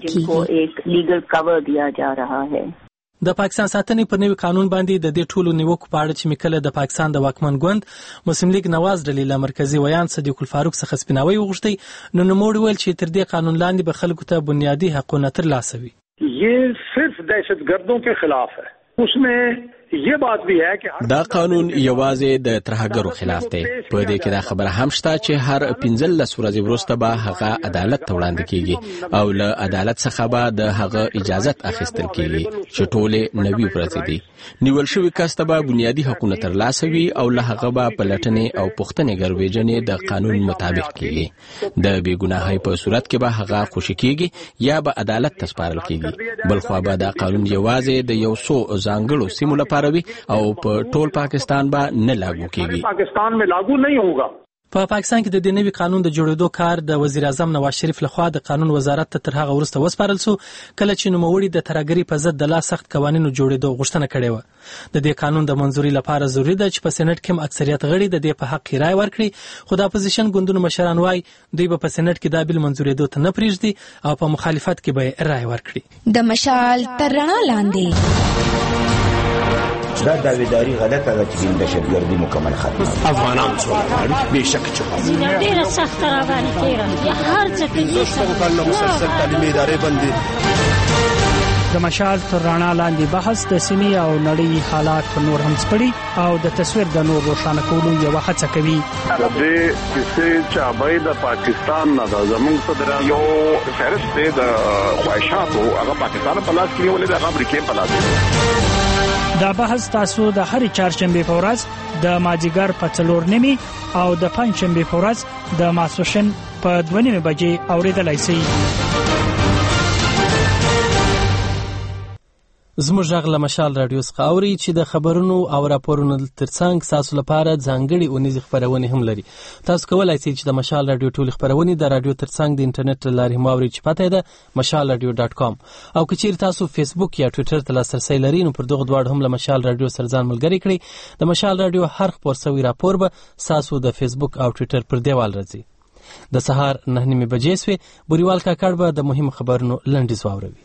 S13: کیږي.
S1: د پاکستان ساتنې پر نوي قانون باندې د دې ټولو نیوکو په اړه چې میکله د پاکستان د واکمن ګوند مسلم لیگ نواز ډلې له مرکزی ویان صدیق الفاروق څخه سپیناوی وغوښتي، نو نوموړي ویل چې تر دې قانون لاندې به خلکو ته بنیادي حقونه ترلاسه وي.
S24: یہ صرف دہشتگردوں کے خلاف ہے. اس میں یہ بات بھی ہے کہ
S25: دا قانون یوازې د ترهګرو خلاف دی. په دې کې دا خبره هم شته چې هر 15 ورځې وروسته به هغه عدالت ته وړاندې کیږي او له عدالت څخه به د هغه اجازه اخیستل کیږي چې ټوله 90 ورځې دي. نیول شوی کس ته به بنیادي حقوقونه ترلاسه وي او له هغه به پلټنې او پوښتنې ګرویجنې د قانون مطابق کیږي. د بیګناهۍ په صورت کې به هغه خوشی کیږي یا به عدالت ته سپارل کیږي. بل خو به دا قانون یوازې د یو څو ځانګړو سیمو لپاره او په ټول پاکستان به نه لاګو کیږي.
S24: پاکستان میں لاگو نہیں ہوگا.
S1: په پاکستان کې د دې نوي قانون د جوړېدو کار د وزیر اعظم نواز شریف لخوا د قانون وزارت ته تر هغه وروسته وسپارل شو کله چې نوموړي د ترهګرۍ په ضد د لا سخت قوانینو جوړېدو غوښتنه کړې و. د دې قانون د منځوري لپاره ضروري ده چې په سېنات کې هم اکثریت غړي د دې په حق رائے ورکړي، خو د اپوزیشن ګوندونو مشران وايي دوی به په سېنات کې دا بل منځورېدو ته نه پریږدي او په مخالفت کې به رائے ورکړي.
S13: د مشال تر رڼا لاندې
S26: دا داویداری غلطه ده چې دهشتګردي مکمل ختمه.
S27: افغانان څوک بهشکه چې
S28: ډیره سخت روانه کیږي هر څه کې
S27: څنګه مسلسل تعلیمي ادارې باندې
S2: د مشال تر رڼا لاندې بحث د سیمې او نړۍ حالات نور هم سپړي او د تصویر د نور روښانه کولو یو هڅه کوي.
S6: د دې کیسې چې ابای د پاکستان نه د زمونږ صدر یو فهرست د خواهشاتو هغه پاکستان په لاس کې ولې د امریکای په لاس
S4: دا بحث تاسو د هر چهارشنبه په ورځ د مازیګر په 4:30 او د پنځشنبه په ورځ د ماسوشن په 2:30 بجې اوریدلای شئ.
S1: زموږ غږ له مشال رادیو څخه اوري چې د خبرونو او راپورونو ترڅنګ تاسو لپاره ځانګړي اونیزې خبرونه هم لري. تاسو کولای شئ چې د مشال رادیو ټول خبرونه د رادیو ترڅنګ د انټرنیټ لارې ماوري چې پته ده mashalradio.com او کچیر تاسو فیسبوک یا ټوئیټر ته لاسرسي لرئ نو پر دغه دواړو هم له مشال رادیو سره ځان ملګری کړئ. د مشال رادیو هر خبر سوي راپور به تاسو د فیسبوک او ټوئیټر پر دیوال راځي. د سهار 9:30 بجې سوي بوريوال کاکړ به د مهم خبرونو لنډیز واوروي.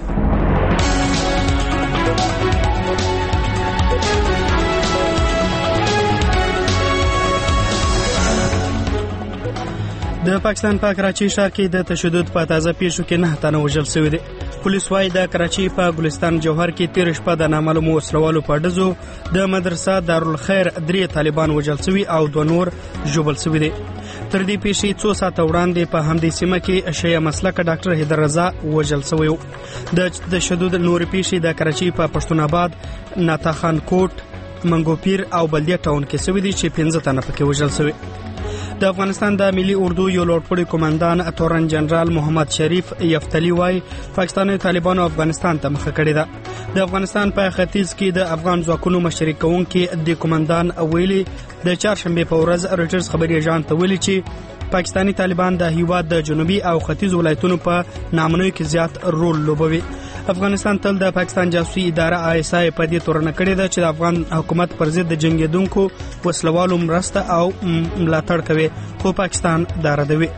S2: د پاکستان په کراچي ښار کې د تشدد په تازه پیښو کې 9 تنه وژل شوي دي. پولیس وايي د کراچي په ګلستان جوهر کې 13 شپه د نامعلومو وسلوالو په ډزو د مدرسه دارالخیر 3 طالبان وژل شوي او 2 نور ژوبل شوي دي. تر دې پیښې 2 ساعته وړاندې په همدې سیمه کې شیعه مسلک ډاکټر حیدر رضا وژل شوی و. د تشدد نور پیښې د کراچي په پښتون آباد، ناتاخان کوټ، منګوپیر او بلدیه ټاون کې شوي دي چې 15 تنه پکې وژل شوي. د افغانستان د ملي اردو یو لوړپوړی کمانډان تورن جنرال محمد شریف یفتلی وايي پاکستاني طالبانو افغانستان ته مخه کړې ده. د افغانستان په ختیځ کې د افغان ځواکونو مشري کوونکي د کمانډان ویلي د چهارشنبه په ورځ رويټرز خبري اژانس ته ویلي چې پاکستاني طالبان د هیواد د جنوبي او ختیځ ولایتونو په نامنوي کې زیات رول لوبوي. افغانستان تل د پاکستان جاسوسي اداره ISI په دې تورنه کړې ده چې د افغان حکومت پر ضد د جنگیدونکو وسلوالو مرسته او ملاتړ کوي، خو پاکستان دا ردوي.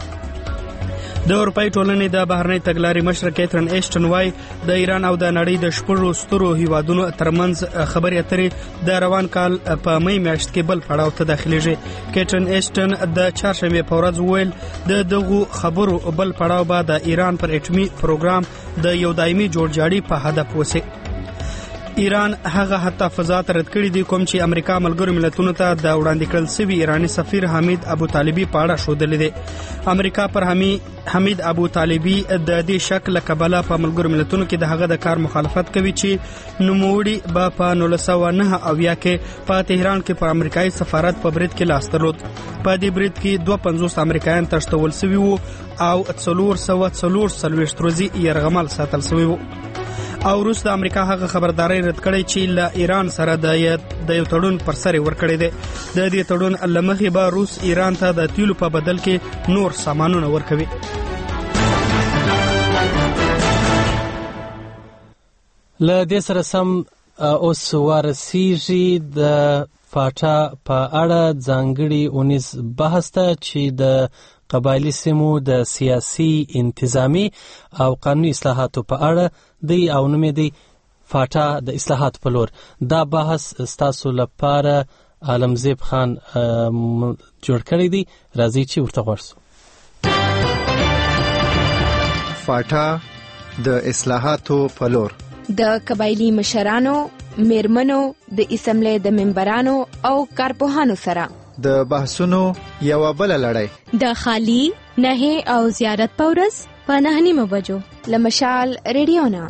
S2: د اروپای ټولنې د بهرنۍ تګلارې مشر کیترن ایشټن وايي د ایران او د نړۍ د شپږو سترو هیوادونو ترمنځ خبرې اترې د روان کال په مې میاشت کې بل پړاو ته داخليږي. کیترن ایشټن د چهارشنبه په ورځ ویل د دغه خبرو بل پړاو به د ایران پر اټومي پروګرام د یو دایمي جوړجاړي په هدف وسی. ایران هغه تحفظات رد کړي دي کوم چې امریکا ملګرو ملتونو ته د وړاندې کړل شوی ایرانی سفیر حمید ابو طالبی په اړه ښودلې دي. امریکا پر حمید ابو طالبی د دې شک له کبله په ملګرو ملتونو کې د هغه د کار مخالفت کوي چې نوموړي به په 1999 کې په تهران کې په امریکایي سفارت په برید کې لاس درلود. په دې برید کې 250 امریکایان تښتول شوي وو او 440 ورځې یرغمل ساتل شوي وو. او روس د امریکا هغه خبرداري رد کړي چې له ایران سره د یو تړون پر سر ورکړي دي. د دې تړون لمخې به روس ایران ته د تیلو په بدل کې نور سامانونه ورکوي.
S1: له دې سره سم اوس ورسیږي د فاټا په اړه ځانګړي اونیز بحث ته چې د قبایلی سیمو د سیاسي انتظامی او قانوني اصلاحاتو په اړه دی او نومې دی فاټا د اصلاحات په لور. دا بحث ستاسو لپاره عالمزیب خان جوړ کړی دی، راځي چې ورته ورسو.
S12: فاټا د اصلاحاتو په لور
S13: د قبایلی مشرانو، میرمنو، د اسمبلی د ممبرانو او کارپوهانو سره
S12: د بحثونو یو بل لړۍ
S13: د خالی نه او زیارت پورس په 9:30 بجو لمشال ریډیو نه.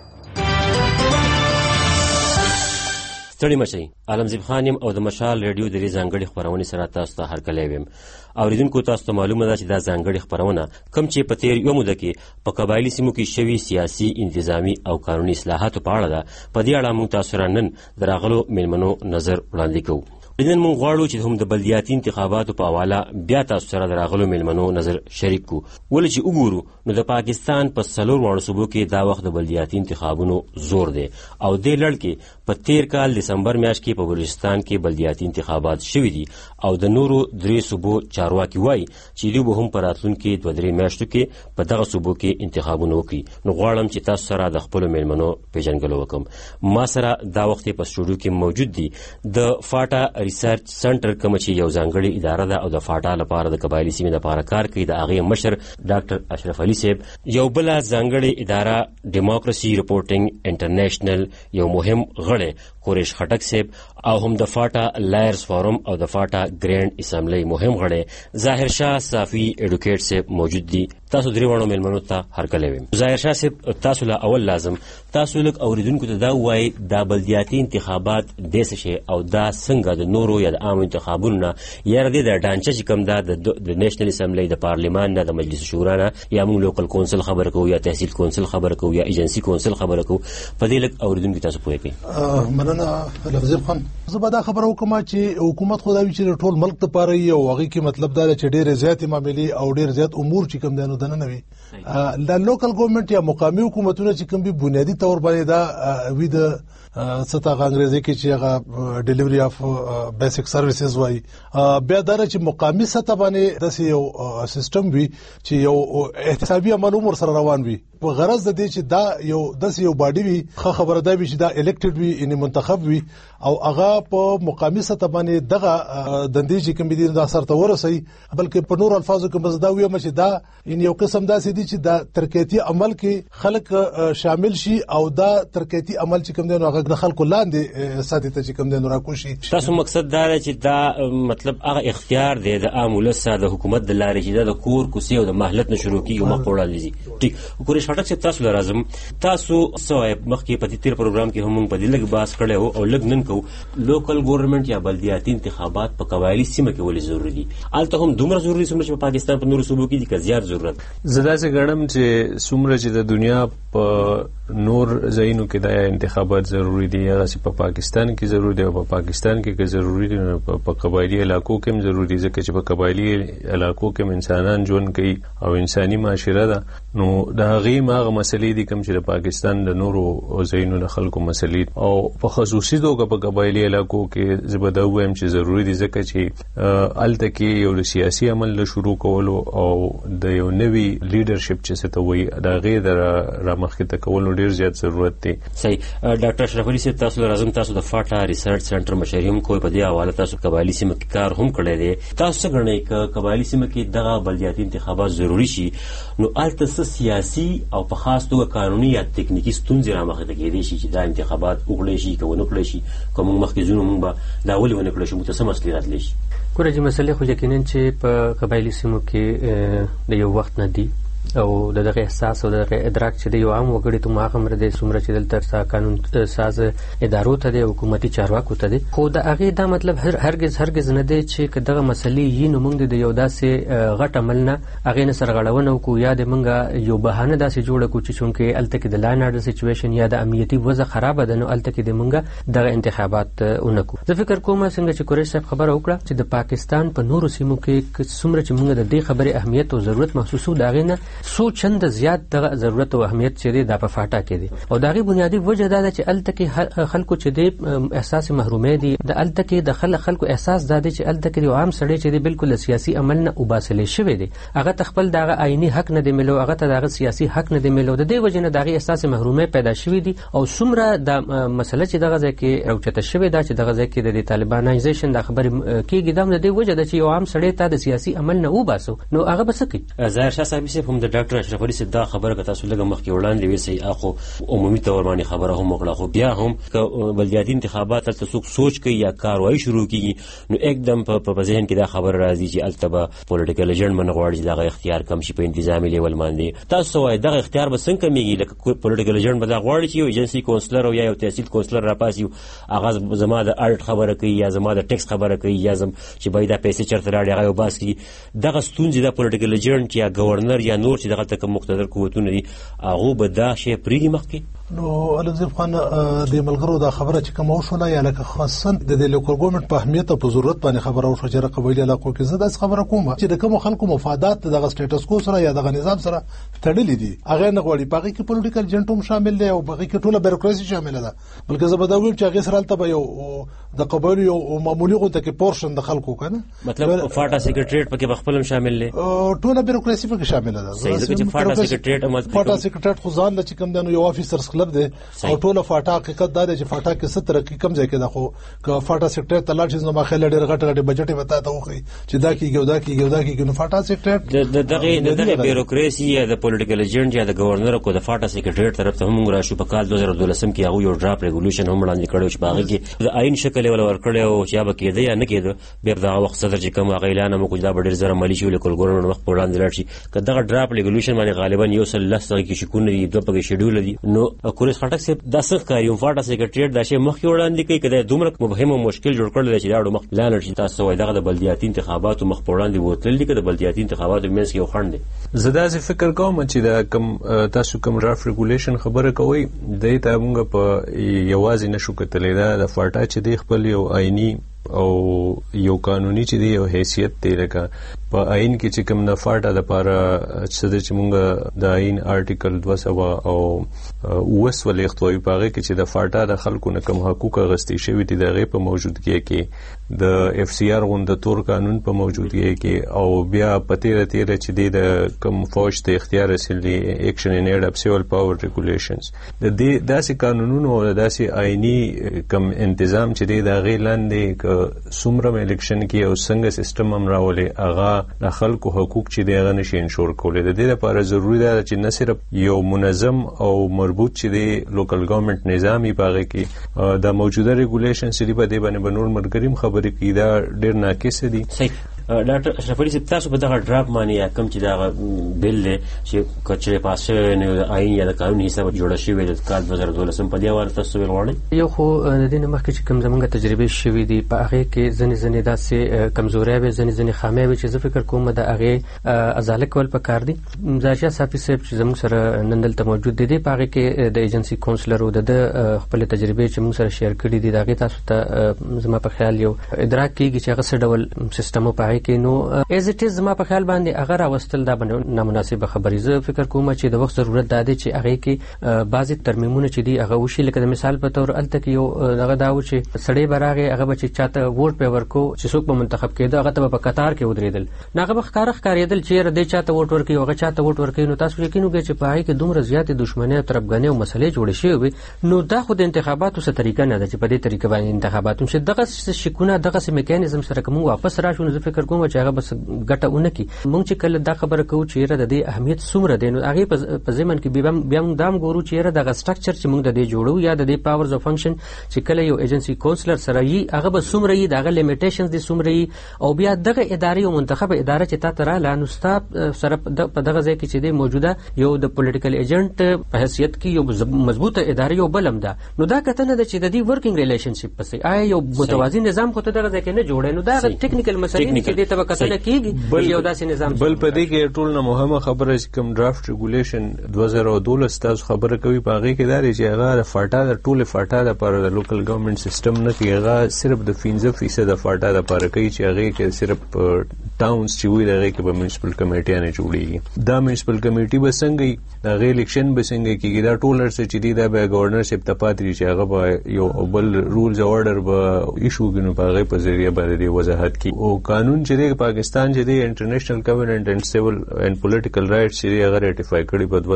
S5: ستړي مشي عالمزیب خانم او د مشال ریډیو د ځانګړي خبرونه سره تاسو ته هرکلی ویم. اوریدونکو تاسو ته معلومه ده چې دا ځانګړي خبرونه کم چې په تیر یو موده کې په قبایلی سیمو کې شوي سیاسي انتظامی او قانوني اصلاحاتو په اړه ده. په دې اړه موږ تاسو سره نن دراغلو میلمنو نظر وړاندې کوو. نن موږ غواړو چې هم د بلدیاتي انتخاباتو په حواله بیا تاسو سره دراغلو میلمنو نظر شریک کو. ولې چې وګورو نو د پاکستان په 4 صوبو کې دا وخت د بلدیاتي انتخابونو زور دی او د لړ کې په تیر کال دسمبر میاشت کې په بلوچستان کې بلدیاتي انتخابات شوي دي او د نورو 3 صوبو چارواکي وایي چې دوی به هم په راتلونکي 2-3 میاشتو کې په دغه صوبو کې انتخابونه وکړي. نو غواړم چې تاسو سره د خپل میلمنو پیژنګلو وکم. ما سره دا وخت په سټوډیو کې موجود دي د فاټا ریسرچ سنټر کوم چې یو ځانګړي اداره ده او د فاټا لپاره د قبایلی سیمې لپاره کار کوي. د هغه مشر ډاکټر اشرف علي صاحب، یو بل ځانګړي اداره ډیموکراسي ریپورټینګ انټرنیشنل یو مهم غړی قریش خټک صاحب او هم د فاټا لایرز فورم او د فاټا ګرینډ اسمبلی مهم غړی ظاهر شاه صافی ایډوکیټ صاحب موجود دي. تاسو درې وړو میلمنو ته هرکلی ویم. ظاهر شاه صاحب، تاسو له اول لازم تاسو لک اوریدونکو ته دا وایي دا بلدیاتي انتخابات د څه شي او دا څنګه د نورو یا د عام انتخابونو یا د ډانچه چې کوم دا د نېشنل اسمبلی د پارلیمان نه د مجلس شورا نه یا موږ لوکل کونسل خبر کوو یا تحصیل کونسل خبر کوو یا ایجنسی کونسل خبر کوو په دې لک اوریدونکو تاسو پوهی کوي.
S7: مننه لفظ خان. زه به دا خبره وکم چې حکومت خو دا وی چې ټول ملک ته پاره یو هغه کې مطلب دا چې ډېر زیات معاملې او ډېر زیات امور چې کوم دنه دنه وي د لوکل ګورنمنت یا مقامي حکومتونه چې کوم به بنیادی تور باندې دا وی د ستاسو انګریزي کې چې هغه ډیلیوري اف بیسیک سرویسز وای بیا دا چې مقامي سطح باندې د یو سیستم وي چې یو احتسابي عمل عمر سره روان وي په غرض د دې چې دا یو باډي وي خبره دا وي چې دا الیکټډ وي ان منتخب وي او هغه په مقامي سطح باندې دغه دندې چې کوم دي د اثر ته ورسي بلکې په نور الفاظو کې مزدا وي چې دا ان یو قسم داسې دي چې دا ترکیتی عمل کې خلک شامل شي او دا ترکیتی عمل چې کوم دی هغه د خلکو لاندې ساتي ته چې کوم دی راکوشي.
S5: تاسو مقصد دا چې دا مطلب هغه اختیار دی د عام ولس د حکومت د لارې چې د کور کوسي او د مهلت نشرو کیږي او مخوړل دي. ټیک وګورئ شاټک چې تاسو لازم تاسو سوای مخکې په دې تیر پروګرام کې هم په دې لګ باس کړو او لګ نن کو لوکل ګورنمنت یا بلدیاتي انتخابات په قبایلی سیمه کې ولې ضروری دي؟ الته هم دومره ضروری څومره چې په پاکستان په نورو صوبو کې دي که زیات ضرورت؟
S8: زدا سه ګڼم چې څومره چې د دنیا په نور ځایونو کې دا انتخابات ضروری دي یا چې په پاکستان کې ضروری دي او په پاکستان کې ضروری دي په قبایلی علاقو کې هم ضروری دي ځکه چې په قبایلی علاقو کې انسانان ژوند کوي او انساني معاشره ده نو دا غي ماغه مسلې دي کوم چې د پاکستان د نورو ځایونو د خلکو مسلې او په خصوصي توګه په قبایلی علاقو کې زبده وایم چې ضروری دي ځکه چې الته کې یو سیاسي عمل له شروع کولو او د یو نوي لیډرشپ چې څه ته وایي دا غي د رامخکې کولو ډیر زیات ضرورت دی.
S5: صحیح. ډاکټر اشرف علي صاحب تاسو لازم تاسو د فاټا ریسرچ سنټر مشریم کوی په دې حواله تاسو قبایلی سیمه کې کار هم کړی دی. تاسو څنګه غواړئ چې قبایلی سیمه کې دغه بلدیاتي انتخابات ضروری شي نو الته سیاسي او په خاص توګه قانوني یا تکنیکی ستونزې رامخې ته کېدې شي چې دا انتخابات وکړي شي که ونه کړي شي کوم مخکې ځینو موږ به دا ولې ونه کړی شي متصم اصلي راتلی شي.
S1: ګوره چې مسلې خو یقینا چې په قبایلی سیمو کې د یو وخت نه دي او دغه احساس او دغه ادراک چې د یو عام وګړي ته ماغه مرده څومره چې دلته قانون ساز ادارو ته د حکومتي چارواکو ته دي خو د هغه دا مطلب هرگز نه دی چې دغه مسلې یې نو موږ د یو داسې غټ عمل نه هغه نه سرغړونه وکړو یا د موږ یو بهانه داسې جوړ کړو چې چونکه الته کې د لاین اډر سچويشن یا د امنیتي وضع خراب ده نو الته کې د موږ دغه انتخابات اونکو. زه فکر کوم څنګه چې قریش صاحب خبره وکړه چې د پاکستان په نورو سیمو کې څومره چې موږ د دې خبرې اهمیت او ضرورت محسوسو داغه نه سو چند زیات د ضرورت او اهمیت چې د په فاټا کې دي او دغه بنیادی وجه دا ده چې الته کې خلکو چې د احساس محرومي دي د الته کې د خلکو احساس دا دی چې الته کې یو عام سړی چې دی بالکل سیاسي عمل نه وباسل شوی دی هغه تخپل دغه آئینی حق نه دی ملو هغه ته دغه سیاسي حق نه دی ملو د دې وجه نه دغه احساس محرومي پیدا شوی دی او څومره د مسله چې دغه ځکه راوچته شوی دا چې دغه ځکه د طالبانایزیشن د خبرې کېږي دا د دې وجه ده چې یو عام سړی ته د سیاسي عمل نه وباسو نو هغه بس کوي.
S5: ظاهر شاه صاحب هم د ډاکټر اشرف علي صاحب دا خبره که تاسو لږه مخکې وړاندې ویسئ اخو عمومي تور باندې خبره هم وکړه خو بیا هم که بلدیاتي انتخابات هلته څوک سوچ کوي یا کاروایي شروع کیږي نو एकदम په ذهن کې دا خبره راځي چې هلته به پولیټیکل ایجنټ باندې غواړي چې دغه اختیار کم شي په انتظامي لیول باندې. تاسو وایئ دغه اختیار به څنګه کمیږي لکه پولیټیکل ایجنټ به دا غواړي چې یو ایجنسي کونسلر او یا یو تحصیل کونسلر راپاسي هغه زما د ارټ خبره کوي یا زما د ټیکس خبره کوي یا چې باید دا پیسې چرته راړي هغه وباس کړي دغه ستونزې د پولیټیکل ایجنټ یا گورنر یا نور چې دغه تک مقتدر قوتونه دي هغه به دا شی پریږي مخکې.
S7: نو علمزیب خان د ملګرو دا خبره چې کوم وشوله یا لکه خاصا د لوکل ګورنمنت په اهمیت او په ضرورت باندې خبره وشو چې قبایلی علاقو کې زده خبره کوم چې د کوم خلکو مفادات دغه سټیټس کو سره یا دغه نظام سره تړلې دي هغه نه غواړي پاګه کې پولیټیکل ایجنټ هم شامل دی او پاګه کې ټوله بیروکراسي شامل ده بلکې زبداوی چې هغه سره تل یو د قبایلی او معمولی غونډه کې پورشن د خلکو کنه
S5: مطلب فاټا سیکریټریټ پکې بخپلم شامل دي
S7: ټوله بیروکراسي پکې شامل ده.
S5: صحیح چې فاټا
S7: سیکریټریټ خو ځان چې کوم دنو یو افیسرز کلب دی او ټوله فاټا حقیقت دا دی چې فاټا کې 70 کې کم ځای کې دا خو که فاټا سیکریټریټ تلاش نو ما خل ډېر غټ بجټ وتا ته وخی چې دا کیږي نو فاټا سیکریټریټ
S5: دغه بیروکراسي یا د پولیټیکل ایجنټ یا د گورنر کو د فاټا سیکریټریټ طرف ته هم راشو په کال 2012 کې هغه یو ډراپ ریګولیشن هم وړاندې کړو چې باغ کې د آئین شکل ول ورکړی او چې به کېده یا نه کېده بیا دا وخت صدر چې کوم اعلان مو کوجدا ډېر زره مالی شو لیکل ګورنر وخت وړاندې لاړ شي که دغه ډراپ ریګولیشن باندې غالبا یو سل لس کې شکونه دي دوه په شیډول دي نو کورس خټک صاحب د څه کاریوم فاټا سیکریټریټ دا شی مخکې وړاندې کوي کله دومره مبهم او مشکل جوړ کړل چې دا مخ لاندې شي تاسو وایي دغه د بلدیاتي انتخاباتو مخ وړاندې وتل دي کله بلدیاتي انتخاباتو مینس یو خند دي.
S8: زدا زه فکر کوم چې دا کم تاسو کم ډرافټ ریګولیشن خبره کوي د ته موږ په یوازې نشو کتلې دا د فاټا چې دی خپل یو آئینی او یو قانوني چې دی یو حیثیت دی لکه په آئین کې چې کوم د فاټا لپاره چې موږ د آئین آرټیکل 200 او 200 اختوي پاره کې چې د فاټا د خلکو نه کوم حقوق غوښتي شوی دي دغه په موجودګي کې د اف سی آر غونډه تور قانون په موجودګي کې او بیا پته تیره چې د کوم فوج ته اختیار اصلي اکشن ان ایډ اپ سیول پاور ریګولیشنز د دې داسې قانونونو او داسې آئینی کوم تنظیم چې دی د غیلاندې سومره الیکشن کې او څنګه سیستم هم راولې هغه د خلکو حقوق چې دی هغه نشي انشور کولای. د دې لپاره ضروری ده چې نه صرف یو منظم او مربوط چې دی لوکل ګورنمنت نظامي پاره کې د موجوده ریګولیشن سری په دې باندې بنور مرګریم خبرې کی دا ډیر ناقص دي.
S5: ډاکټر اشرف علي صاحب تاسو په دغه ډراپ معنی یا کوم چې دا بیل دی چې کچره پاسه نه آئین یا د قانون حساب جوړ شوی د کال 2012 په دی حواله تاسو ورغړی
S1: یو خو د دې مخکې چې کوم زمونږ تجربه شوې دي په هغه کې ځنې داسې کمزوري وي ځنې خامي وي چې زه فکر کوم د هغه ازاله کول په کار دي. ځاشه صافي صاحب چې زموږ سره نن دلته موجود دي په هغه کې د ایجنسی کونسلر او د خپل تجربه چې موږ سره شیر کړي دي دا غي تاسو ته زما په خیال یو ادراک کیږي چې هغه څه ډول سیستم په کې نو از اټ از ما په خیال باندې اگر راوستل دا نامناسبه خبرې. زه فکر کوم چې د وخت ضرورت دا دی چې هغه کې بعضی ترمیمونه چې دی هغه وشي لکه د مثال په تور الته کې یو دغه دا و چې سړی براغه هغه بچ چاته ووټ په ورکو چې څوک په منتخب کېده هغه ته په قطار کې ودرېدل ناغه ښکارېدل چې ردی چاته ووټ ورکي هغه چاته ووټ ورکي نو تاسو یقینو کې چې په هغه کې دومره زیات دښمنۍ او طرفګانې او مسلې جوړې شوې نو دا خو د انتخاباتو څخه طریقه نه ده چې په دې طریقه باندې انتخاباتو چې دغه شکونه دغه میکانیزم سره کوم واپس راشو نو زه فکر کوم چې هغه بس ګټه ونکي. مونږ چې کله دا خبره کوو چې د دې اهمیت څومره دی نو هغه په ځمن کې بیا موږ دام ګورو چې دغه سټرکچر چې موږ د دې جوړو یا د دې پاورز او فنکشن چې کله یو ایجنسی کونسلر سره یي هغه به څومره یي دغه لیمیټیشنز دي څومره یي او بیا دغه ادارې او منتخبه اداره چې تاسو را لانوستا سره په دغه ځای کې چې دی موجوده یو د پولیټیکل ایجنټ په حیثیت کې یو مضبوطه اداره یو بلم ده نو دا کتنه ده چې د دې ورکینګ ریلیشنشپ پسې آیا یو متوازی نظام خو ته دغه ځای کې نه جوړې نو دا ټیکنیکل مسایل چې د تبکتنه کیږي یو داسې نظام
S8: بل په دې کې ټول نه مهمه خبره چې کوم ډرافټ ریګولیشن 2012 تاسو خبره کوي په هغه کې دا لري چې هغه فاټا د ټول فاټا لپاره د لوکل ګورنمنت سیستم نه کې هغه صرف د 15% د فاټا لپاره کوي چې هغه کې صرف ټاونز چې وي هغه کې به میونسپل کمیټې نه جوړیږي. دا میونسپل کمیټي به څنګه د غیر الیکشن به څنګه کېږي دا ټولر چې دی دا به گورنرشپ ته پاتې چې هغه به یو بل رولز او order به ایشو غنو په هغه په ذریعہ باندې وضاحت کی او قانون چې د پاکستان چې د انټرنیشنل کووننت اینڈ سیول اینڈ پولیټیکل رائټس چې هغه ریټیفای کړي په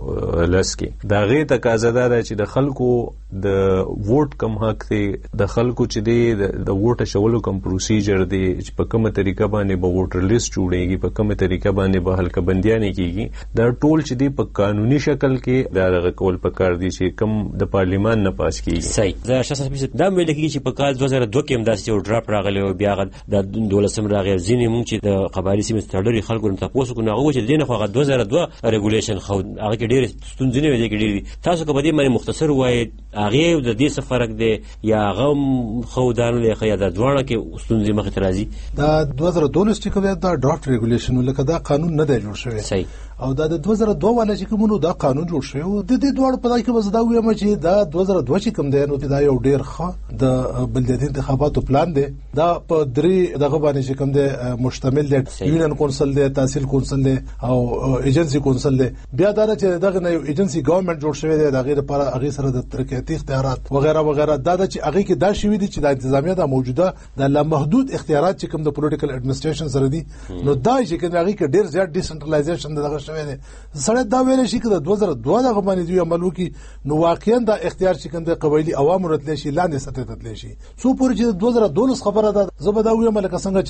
S8: 2010 کې دا غي تقاضا ده چې د خلکو د ووټ کم حق دی د خلکو چې د ووټ شولو کم پروسیجر دی چې په کومه طریقه باندې به ووټر لیست جوړیږي په کومه طریقه باندې به حلقه بندیانه کیږي دا ټول چې دی په قانوني شکل کې دا کول پکار دي چې کم د پارلیمان نه پاس کیږي.
S5: صحیح دا شاسه دا ویل کیږي چې په کال 2002 کې هم داسې یو ډراپ راغلی او بیا د 12 راغی ځینې مونږ چې د قبایلی سیمې ستړي خلکو ته تاسو کو نه غوښتل چې دینه خو 2002 ریګولیشن خو هغه کې ډېر ستونزې نه ویل کېږي تاسو کو به دې باندې مختصر وایي هغه د دې څه فرق دی یا غم خو دانو دی خیا د دوړه کې ستونزې مخ ته راځي.
S7: دا 2012 چې کوم دا ډرافټ ریګولیشن لکه دا قانون نه دی جوړ شوی.
S5: صحیح
S7: او دا د 2002 والا چې کومو دا قانون جوړ شوی او د دې دوړ په دای کې وزدا ویم چې دا 2002 چې کوم دی نو دا یو ډیر ښه د بلدیاتي انتخاباتو پلان دی دا په درې دغه باندې چې کوم دی مشتمل دی یونین کونسل دی تحصیل کونسل دی او ایجنسی کونسل دی بیا دا چې دغه یو ایجنسی ګورنمنت جوړ شوی دی د غیر لپاره هغه سره د ترکیاتي اختیارات وغیرہ وغیرہ دا چې هغه کې دا شوی دی چې د انتظامیه د موجوده د لامحدود اختیارات چې کوم د پولیټیکل اډمنسټریشن سره دي نو دا چې کوم هغه کې ډیر زیات ډیسنټرلایزیشن دغه شوی دی سره دا ویل شي چې د 2002 دغه باندې دی عمل وکي نو واقعا دا اختیار چې کوم د قبایلی عوامو راتلی شي لاندې سطح ته تللی شي څو پورې چې 2012 خبره ده زبدا ویم لکه څنګه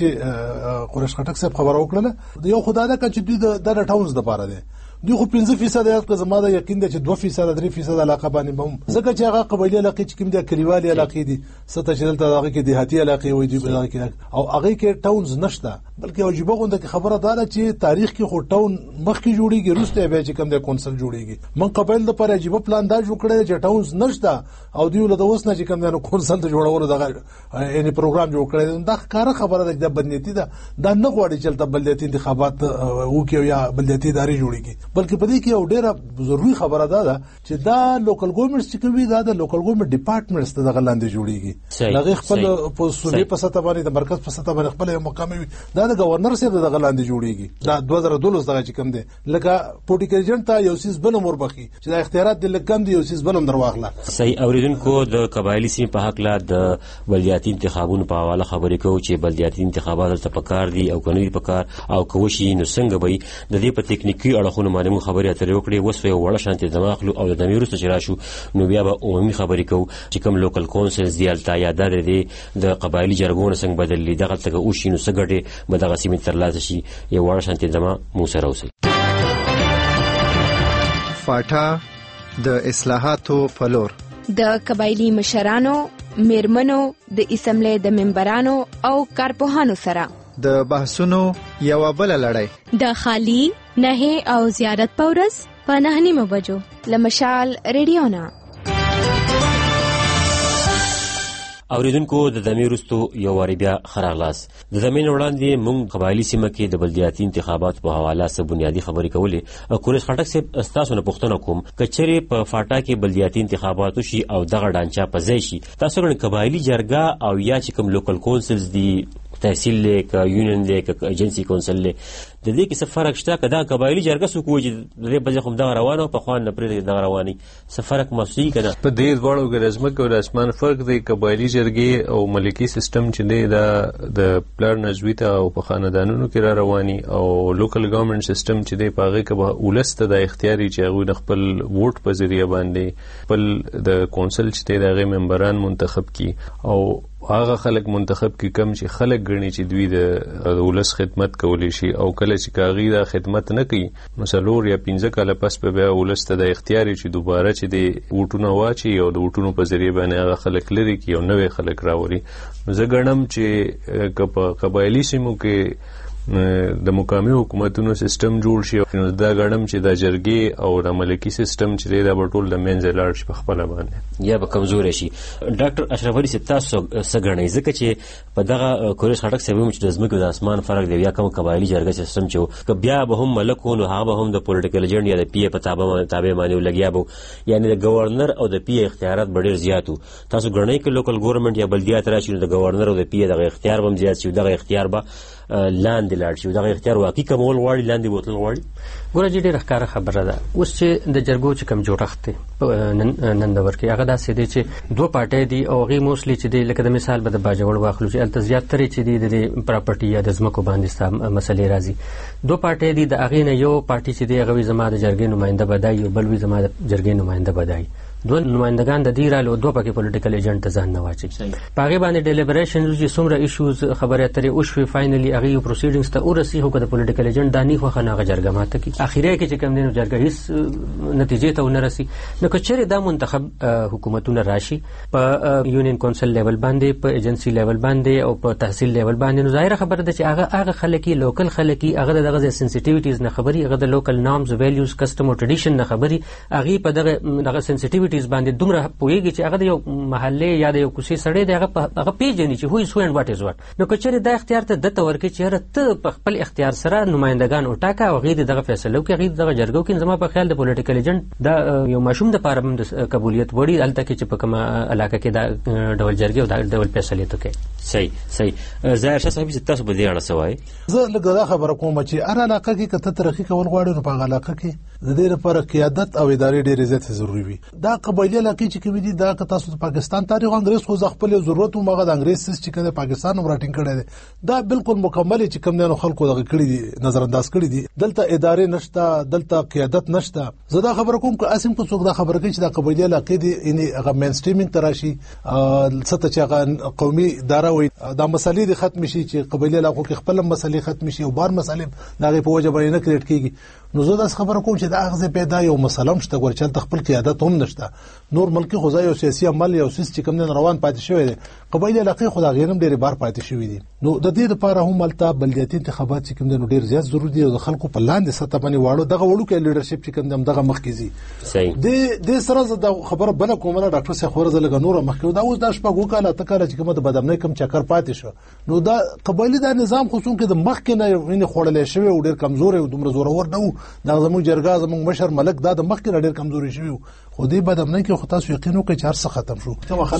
S7: چې قریش خټک صاحب خبر وکړه یو خدای دا چې د ټاونز د پاره ده دوی خو 15% یاد که زما د یقین ده چې 2% 3% علاقه باندې بم ځکه چې هغه قبایلی علاقې چې کوم د کلیوالي علاقې دي سته چې دلته هغه کې دیهاتي علاقې وي دی بلکې او هغه کې ټاونز نشته بلکې عجیبه غونډه کې خبره ده چې تاریخ کې خو ټاون مخکې جوړیږي روسته به چې کوم د کونسل جوړیږي من قبل د پر عجیبه پلان دا جوړ کړی چې ټاونز نشته او دیول د اوس نه چې کوم د کونسل ته جوړولو دغه یعنی پروګرام جوړ کړی دا کار خبره ده د بدنيتي ده دا نه غواړي چې د بلدیاتي انتخابات وکړي یا بلدیاتي ادارې جوړیږي بلکې په دې کې یو ډېره ضروري خبره ده چې دا لوکل ګورنمنټس چې کوي دا د لوکل ګورنمنټ ډپارټمنټس ته دغه لاندې جوړیږي هغه خپل په صوبې په سطح باندې د مرکز په سطح باندې خپل مقام وي دا د گورنر صاحب دغه لاندې جوړیږي دا 2012 دغه چې کوم دی لکه پولیټیکل ایجنټ ته یو سیس بل امور بخي چې د اختیارات د لکم دی یو سیس بل درواغله
S5: صحیح اوریدونکو د قبایلی سیمې په حق لا د بلدیاتي انتخابونو په حواله خبرې کوو چې بلدیاتي انتخابات ته پکار دي او کني پکار او کوشي نو څنګه وي د دې په ټکنیکی اړخونو باندې مو خبرې اترې وکړې وسوي وړ شانتي دماغلو او د دمیرو څخه راشو نو بیا به عمومي خبرې کوو چې کوم لوکل کونسلز دی التا یا د قبایلی جرګونو څنګه بدلې دغه تګ او شینو سګړې مدغه سیمې ترلاسه شي یو وړ شانتي دما مو سره اوسي
S12: فاټا د اصلاحاتو پلور
S13: د قبایلی مشرانو میرمنو د اسمبلی د ممبرانو او کارپوهانو سره
S12: د بحثونو یو بل لړۍ
S13: د خالی نه او زیارت پورس په 9:30 بجو لمشال ریډیو نه
S5: اوریدونکو د دمیرستو یو واری بیا خراغلاس د زمين وړاندې مونږ قبایلی سیمه کې د بلدیاتي انتخابات په حواله سره بنیادی خبرې کولې او کورس خټک صاحب استاسو نه پوښتنه کوم کچري په فاټا کې بلدیاتي انتخابات شي او دغه ډانچا په ځای شي تاسو غواړئ قبایلی جرګه او یا چې کوم لوکل کونسلز دی تحصیل لیک یونین لیک ایجنسی کونسل لیک د دې کې څه فرق شته کدا قبایلی جرګه سو کوی چې د په ځخم دغه روانو په خوان نه پرې دغه رواني څه فرق محسوس کړه
S8: په دې ډول ګرځمه کې د اسمان فرق دی قبایلی جرګې او ملکی سیستم چې دی د پلان نزویته او په خاندانونو کې را رواني او لوکل ګورنمنت سیستم چې دی پاغه کې ولست د اختیاري چې هغه خپل ووټ په ذریعہ باندې خپل د کونسل چې دغه ممبران منتخب کی او هغه خلک منتخب کی کم چې خلک غني چې دوی د ولس خدمت کولی شي او کله چې کاغی دا خدمت نه کوي مثلا یا 15 کاله پس په بیا ولس ته د اختیاري چې دوباره چې د وټونو واچي او د وټونو په ذریعہ باندې هغه خلک لري کی او نوې خلک راوړي زه ګڼم چې قبایلی سیمو کې د مقامی حکومتونو سیستم جوړ شي نو دا غړم چې د جرګې او د ملکی سیستم چې د بټول د منځ لاړ شي په خپل باندې
S5: یا به کمزور شي ډاکټر اشرف علي تاسو سګړنی ځکه چې په دغه کورس خټک سبب چې د زمکو د اسمان فرق دی یا کوم قبایلی جرګه سیستم چې بیا به هم ملکونو هغه هم د پولیټیکل ایجنټ یا د پی په تابع باندې لګیا بو یعنی د گورنر او د پی اختیارات ډېر زیاتو تاسو ګڼئ کې لوکل ګورنمنت یا بلدیات راشي د گورنر او د پی دغه اختیار هم زیات شي دغه اختیار به لاندې لاړ شي دغه اختیار واقعي کمول غواړي لاندې بوتل غواړي
S9: ګوره چې ډېر ښکاره خبره ده اوس چې د جرګو چې کم جوړښت دی نن دور کې هغه داسې دی چې دوه پارټۍ دي او هغې موسلی چې دی لکه د مثال به د باجوړ واخلو چې هلته زیاترې چې دی د پراپرټي یا د ځمکو باندې مسلې راځي دوه پارټۍ دي د هغې نه یو پارټي چې دی هغه وي زما د جرګې نماینده بدایي او بل وي زما د جرګې نماینده بدایي دوه نمائندگان د دې رالو دوه پکې پولیټیکل ایجنټ ځان نه واچي پاغه باندې ډیلیبریشن چې څومره ایشوز خبره اترې او شوي فائنلی هغه پروسیډینګز ته ورسي هو د پولیټیکل ایجنټ دانی خو خناغه جرګه ماته کی اخیره کې چې کوم دینو جرګه هیڅ نتیجې ته ونرسي نو کچره دا منتخب حکومتونه راشي په یونین کونسل لیول باندې په ایجنسی لیول باندې او په تحصیل لیول باندې نو ظاهر خبره ده چې هغه خلکي لوکل خلکي هغه دغه سنسټیویټیز نه خبري هغه د لوکل نارمز ویلیوز کسټم او ټریډیشن نه خبري هغه په دغه سنسټیویټیز باندې دومره پوهیږي چې هغه د یو محله یا د یو کوڅې سړی دی هغه پیژني چې هو سو اینډ واټ از واټ نو کچره دا اختیار ته د تور کې چې ته په خپل اختیار سره نمائندگان او ټاکا او غیر دغه فیصله کوي غیر دغه جرګو کې زما په خیال د پولیټیکل ایجنټ دا یو ماشوم د پاره د قبولیت وړي الته کې چې په کومه علاقه کې دا ډول جرګي او دا ډول فیصله ته کوي
S5: صحیح ظاهر شاه صاحب تاسو به دې اړه سوای
S7: زه لږه خبره کوم چې هر علاقه کې کته ترقی کول غواړي نو په علاقه کې د دې لپاره قیادت او ادارې ډېر زیات ضروری وي دا قبایلی علاقې چې کوي دي دا که تاسو د پاکستان تاریخ انګریز خو خپل ضرورت او مغه د انګریز سیس چې کده پاکستان راټینګ کړي دي دا بالکل مکمل چې کوم نه خلکو دغه کړی دي نظر انداز کړی دي دلته ادارې نشته دلته قیادت نشته زه دا خبره کوم که اسیم کو څوک دا خبره کوي چې د قبایلی علاقې دي یعنی هغه مین سټریمینګ تراشي څه چې هغه قومي اداره وي دا مسلې دي ختم شي چې قبایلی علاقو کې خپل مسلې ختم شي او بار مسلې دغه په وجه باندې نه کریټ کیږي نو زه دا خبره کوم چې دا اغزه پیدا یو مسله مشته ورچل خپل قیادت هم نشته نور ملکی خدای او سیاسي عمل یو سیس چې کوم نه روان پاتې شوی دی قبایلی علاقې خدای غینم ډېر بار پاتې شوی دي نو د دې لپاره هم ملته بلدیاتي انتخابات چې کوم نه ډېر زیات ضروري دي او د خلکو په لاندې سطح باندې واړو دغه وړو کې لیډرشپ چې کوم دغه مخکېزي د سره د خبره بل کومه ډاکټر صاحب خورز لګ نور مخکې دا اوس د شپږو کاله تکاله چې کومه د بدامنۍ کم چکر پاتې شو نو دا قبایلی دا نظام خصوصا کې د مخکې نه ویني خوړلې شوی او ډېر کمزور او دومره زورور نه و دا زموږ جرګه زموږ مشر ملک دا د مخکې ډېر کمزوري شوی خو دې بدامنۍ کې خو تاسو یقین وکړئ چې هر څه ختم شو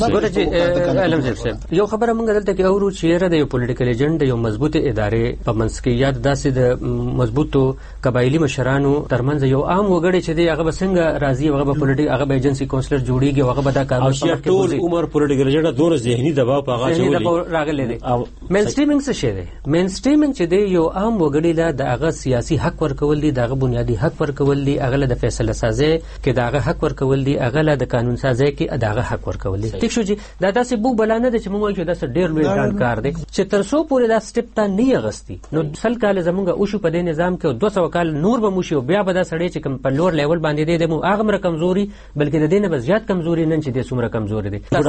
S9: یو خبره مونږ دلته کې اورو چې د یو پولیټیکل ایجنډ یو مضبوطه ادارې په منځ کې یاد داسې د مضبوطو قبایلی مشرانو ترمنځ یو عام وګړي چې دی هغه څنګه راځي هغه په پولیټیک هغه به ایجنسی کونسلر جوړیږي هغه به دا کار
S5: او ټول عمر پولیټیکل ایجنډ دونه ذهني دباو په هغه چولې
S9: راغلي دي مین سټریمینګ څه شی دی مین سټریمینګ چې دی یو عام وګړي له دغه سیاسي حق ورکول دي دغه بنیادی حق ورکول دي هغه له فیصله سازي کې دغه حق ورکول دي هغه له قانون سازي کې دغه حق ورکول دي ٹھیک شو جی دا داسې بو بلانه د چې موږ چې دا ډېر لوی ګران کار دی چې تر څو پورې دا سټپ ته نه غستی نو سل کال زمونږ او شو په دې نظام کې 200 کال نور به مو شي بیا به دا سړی چې کوم په لور لیول باندې دی مو هغه مر کمزوري بلکې د دې نه زیات کمزوري نن چې د څومره کمزوري دی
S8: په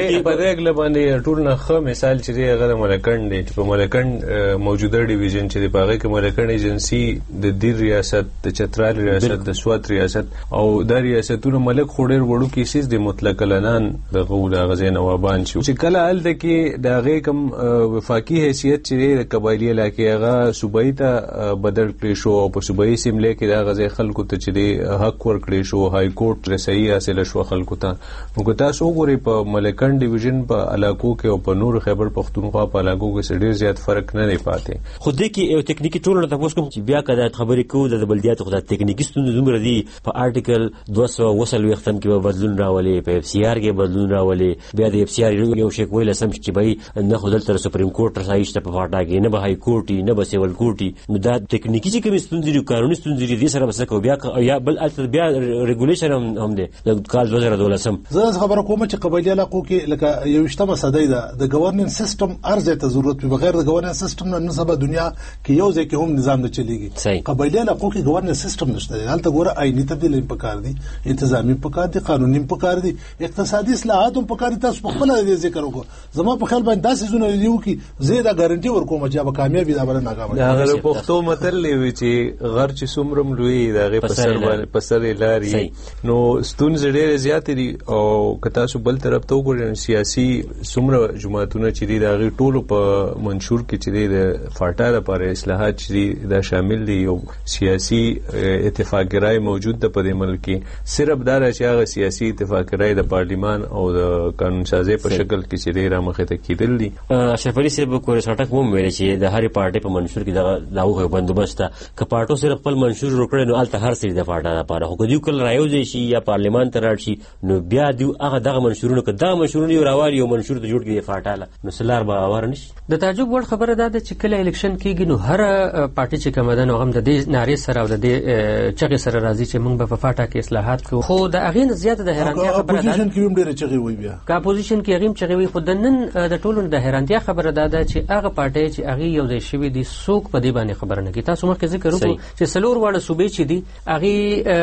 S8: دغه باندې ټول نه خو مثال چې هغه ملکند دی په ملکند موجوده ډیویژن چې په هغه کې ملکند ایجنسی د دیر ریاست د چترال ریاست د سوات ریاست او د ریاستونو ملک خورډر وړو کې سیس د مطلق لنان د غوډه غزې نوابان چې کله الته کې د هغه کم وفاقي حیثیت چې د قبایلی علاقې هغه صوبایي ته بدل کړی شو او په صوبایي سیملې کې د غزې خلکو ته چې د حق ورکړی شو های کورټ رسایي حاصل شو خلکو ته نو تاسو وګورئ په ملکند ډیویژن په علاقو کې او په نور خیبر پختونخوا په علاقو کې ډېر زیات فرق نه دی پاتې
S5: خو دې کې یو ټکنیکی ټول نه تاسو کوم چې بیا کدا خبرې کوو د بلدیاتو خدای ټکنیکی ستونزې زموږ دي په آرټیکل 200 وصل وختم کې بدلون راولي په اف سی آر کې بدلون راولي بیا د اف سی آر یو شی کوی لسم چې به نه خدل تر سپریم کورټ رسایشته په فاټا کې نه به های کورټ نه به سیول کورټ نو دا ټکنیکی چې کوم ستونزې دي قانوني ستونزې دي سره بس کو بیا یا بل بیا ریګولیشن هم دي د کال 2012
S7: زه خبره کوم چې قبایلی علاقو کې لکه یو شتمه صدې ده د گورننس سیستم ارزه ته ضرورت به بغیر د گورننس سیستم نه سبا دنیا کې یو ځکه هم نظام نه چلیږي قبایلی علاقو کې گورننس سیستم نشته هلته ګوره آئینی تبدیلی پکار دي انتظامی پکار دي قانوني پکار دي اقتصادي اصلاحات هم پکار دي تاسو په خپل ذکر وکړو زما په خیال باندې داسې زونه لیو کې زیاده ګارانټي ورکوم چې به کامیابی دا بل ناکام
S8: دا غره پښتو متل لوي چې غر چې سومرم لوی دا غي پسر لاري نو ستونزې ډېر زیات دي او کتا سو بل طرف ته وګورئ سیاسي سومره جماعتونه چې دي دا غي ټولو په منشور کې چې دي د فاټا لپاره اصلاحات چې دا شامل دي او سیاسي اتفاق رائے موجود ده په دې ملک کې صرف دا چې هغه سیاسي اتفاق رائے د پارلیمان او د قانون سازي په شکل کې چې ډېر مخه ته کېدل دي
S5: اشرف علي صاحب کورې سټک مو ویل چې د هرې پارټي په منشور کې دا هغه بندوبست ک پارټو صرف خپل منشور وکړي نو الته هر څه د فاټا لپاره خو دیو کل رايوځي شي یا پارلیمان ته راشي نو بیا دیو هغه دغه منشورونه کدا منشورونه یو راوالي یو منشور ته جوړ کړي فاټا نو سلار به اور نشي
S9: د تعجب وړ خبره ده چې کله الیکشن کېږي نو هر پارټي چې کومه ده نو هم د دې نارې سره او د دې چغې سره راځي چې موږ په فاټا کې اصلاحات کوو خو د اغه نه زیاته د حیرانتیا خبره ده
S7: اپوزیشن کې هم ډېر چغې وي بیا
S9: کا اپوزیشن کې هغه چغې وي خو د نن د ټولو د حیرانتیا خبره ده چې هغه پارټي چې هغه یو ځای شوی دي څوک په دې باندې خبره نه کوي تاسو مخکې ذکر وکړو چې سلور واړه صوبې چې دي هغه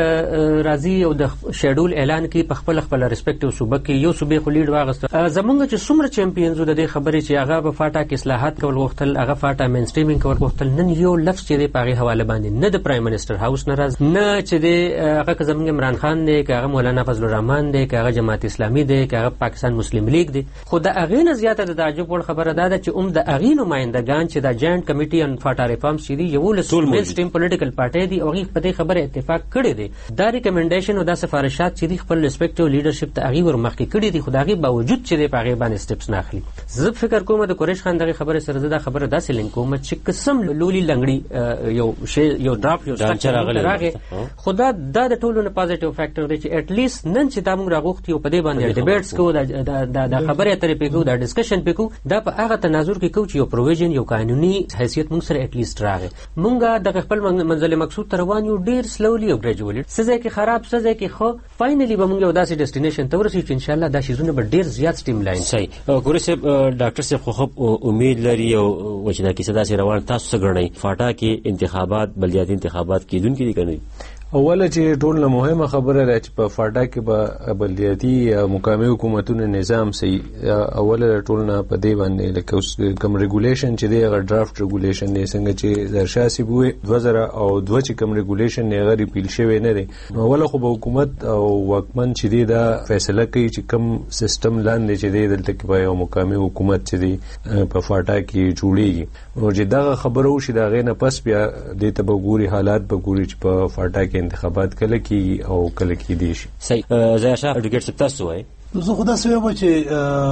S9: راځي او د شیډول اعلان کوي په خپل ریسپیکټیو صوبې کې یو صوبې خو لیډ واغسته زمونږ چې څومره چمپیونز د دې خبرې چې هغه په فاټا کې اصلاحات کول غوښتل هغه فاټا مین سټریمینګ کول غوښتل نن یو لفظ چې په هغه حواله باندې نه د پرایم منسٹر هاوس ناراض نه چې د هغه زمونږ عمران خان دی هغه مولانا فضل الرحمن دی هغه جماعت اسلامي دی هغه پاکستان مسلم لیگ دی خو د هغه نه زیاته د تعجب وړ خبره ده چې د هغه نمائندگان چې د جاینټ کمیټي ان فاټا ریفارمز چې دی یو له مین سټریم پولیټیکل پارټي دی او هغه په دې خبره اتفاق کړی دی دا ریکمنډیشن او د سفارشات چې خپل ریسپیکټیو لیډرشپ ته هغه ورمخکې کړی دی خدایي باوجود چې د هغه باندې سټپس نه اخلي زه فکر کوم د قریش خان دغه خبره سره دا خبره داسې لینک کوم چې قسم لولي لنګړي یو ډراپ یو راغی خدا د ټولو نه پازیټیو فیکټر دی چې اټ لیست نن چې دا موږ راغوختي او په دې باندې ډیبیټس کوو د خبره اترې پیګو د ډسکشن پیګو دا په هغه تناظر کې کوو چې یو پروویژن یو قانوني حیثیت موږ سره اټ لیست راغی موږ د خپل منزل مقصود تر روان یو ډیر سلولی او ګریجوالي سزا کې خراب سزا کې خو فائنلی به موږ یو داسې ډیسټینیشن ته ورسېږو چې ان شاء الله دا شیزونه به ډیر زیات سټیم لاین
S5: صحیح ګورې صاحب ډاکټر صاحب خو امید لري او چې دا کیسه داسې روان تاسو څنګه غنئ فاټا کې انتخابات بلدیاتي انتخابات کیدونکي دي کنه
S8: اوله چې ټول نه مهمه خبره ده چې په فاټا کې به بلدیاتي مقامي حکومتونو نظام سي اوله ټول نه په دی باندې لکه کوم ریګولیشن چې دی هغه ډرافټ ریګولیشن دی څنګه چې درشاسي بوې 2002 چې کوم ریګولیشن نه غری پیل شوی نه دی اوله خو به حکومت او واکمن چې دی دا فیصله کوي چې کوم سیستم لاندې چې دی دلته کې به یو مقامي حکومت چې دی په فاټا کې جوړیږي او چې دا خبره وشي دا غینه پس بیا د ته بګوري حالات بګوري چې په فاټا کې انتخابات کله کی او کله کی دي شي.
S5: صحیح ځای شاه اډوکیټ سپتاسو وای
S7: زه خو دا سویم چې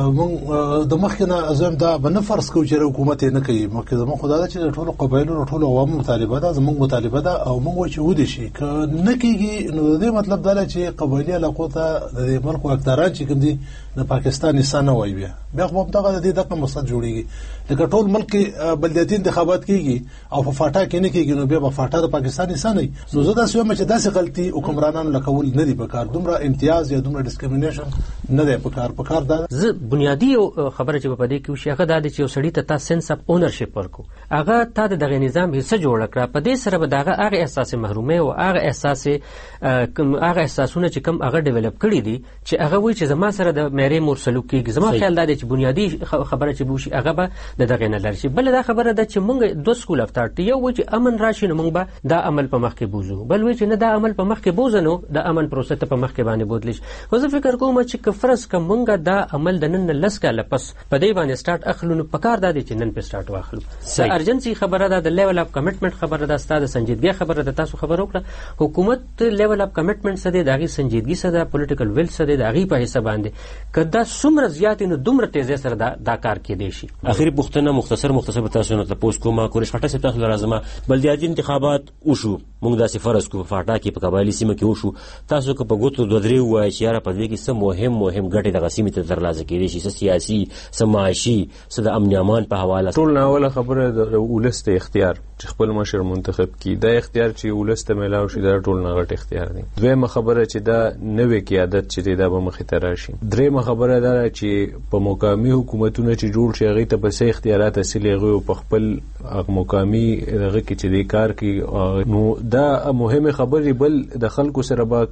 S7: موږ د مخکې نه ازم دا بنه فرض کوو چې حکومت نه کوي مخکې زموږ خدای دا چې ټول قبایلو ټول عوام مطالبه ده زموږ مطالبه ده او موږ چې ودی شي ک نه کیږي نو د دې مطلب دا چې قبایلی علاقو ته د ملک اکثران چې کوم دي د پاکستان نسانه وای بیا خو دغه د دې دغه مقصد جوړیږي لکه ټول ملک بلدیاتي انتخابات کیږي او په فاټا کې نه کیږي نو بیا په فاټا د پاکستان نسانه نو زه دا سویم چې داسې غلطي حکمرانانو لکول نه دي په کار دومره امتیاز یا دومره ډیسکریمینیشن نه دی په کار دا
S9: زه بنیادی خبره چې په دې کې وشي هغه دا چې یو سړی ته تا سنس اف اونرشپ ورکو هغه تا دغه نظام حصہ جوړ کړه په دې سره به دغه هغه احساس محرومه او هغه احساس هغه احساسونه چې کم هغه ډیولپ کړي دي چې هغه وایي چې زما سره د مېری مور سلوک کیږي زما خیال دا دی چې بنیادی خبره چې وشي هغه به دغه نه لري بل دا خبره ده چې موږ دوه سکول اف ثاټ یو وایي چې امن راشي نو موږ به دا عمل په مخ کې بوزو بل وایي چې نه دا عمل په مخ کې بوزنو د امن پروسه ته په مخ کې باندې بودلی خو زه فکر کوم چې کفرس کوم دا عمل د نن لس کاله پس په دې باندې سٹارټ اخلو نو پکار دا دي چې نن په سٹارټ واخلو د ارجنسي خبره ده د لیول اف کمټمنټ خبره ده ستاسو سنجیدګي خبره ده تاسو خبر وکړه حکومت لیول اف کمټمنټ څه دی دغه سنجیدګي څه ده پولیټیکل ویل څه دی دغه په حساب باندې کدا څومره زیات نو دومره تیزه سره دا کار کې دی شي
S5: اخیری پوښتنه مختصر تاسو نه تاسو کومه کورش فاټا سي تاسو لازمه بلدیاتي انتخابات وشو موږ داسې فرض کو فاټا کې په قبایلی سیمه کې وشو تاسو کو په ګوتو دوه درې وای چې یاره په دې کې سم مهم ګټه د غسیمه ته ترلاسه کېږي چې سیاسي سماشي د امن امان په حواله
S8: ټول نه اوله خبره د ولست اختیار چې خپل مشر منتخب کی دا اختیار چې ولست ملاو شي دا ټول نه غټ اختیار دی دویمه خبره چې دا نوې قیادت چې دا به مخې ته راشي دریمه خبره دا چې په مقامي حکومتونو چې جوړ شي هغه ته په سي اختیارات اصلي غو په خپل مقامي هغه کې چې د کار کې نو دا مهمه خبره بل د خلکو سره به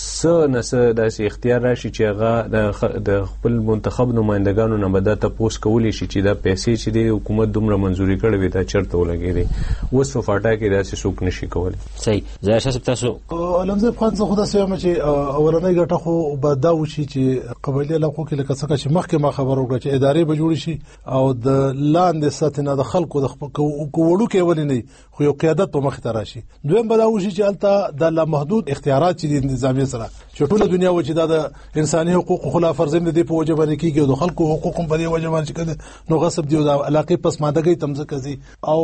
S8: داسې اختیار راشي چې هغه د خپل منتخب نمائندګانو نه به دا تپوس کولی شي چې دا پیسې چې د حکومت دومره منزوري کړې وي دا چرته ولګي دي اوس په فاټا کې داسې څوک نشي کولی
S5: صحیح ځای شاسب تاسو
S7: علمزه خان څه خدا سوي چې اولنۍ ګټه خو به دا وشي چې قبایلی علاقو کې لکه څنګه چې مخکې ما خبر وکړه چې ادارې به جوړ شي او د لاندې ساتنه د خلکو د کوړو کې ولې نه خو یو قیادت په مخ ته راشي دویم به دا وشي چې الته د لا محدود اختیارات چې د نظامیه سره چې ټول دنیا و چې د انساني حقوق خلاف ورزي د په وجه باندې کیږي او د خلکو حقوق په دې وجه باندې کېږي نو غصب دی او علاقه پسماندګي تمزه کوي او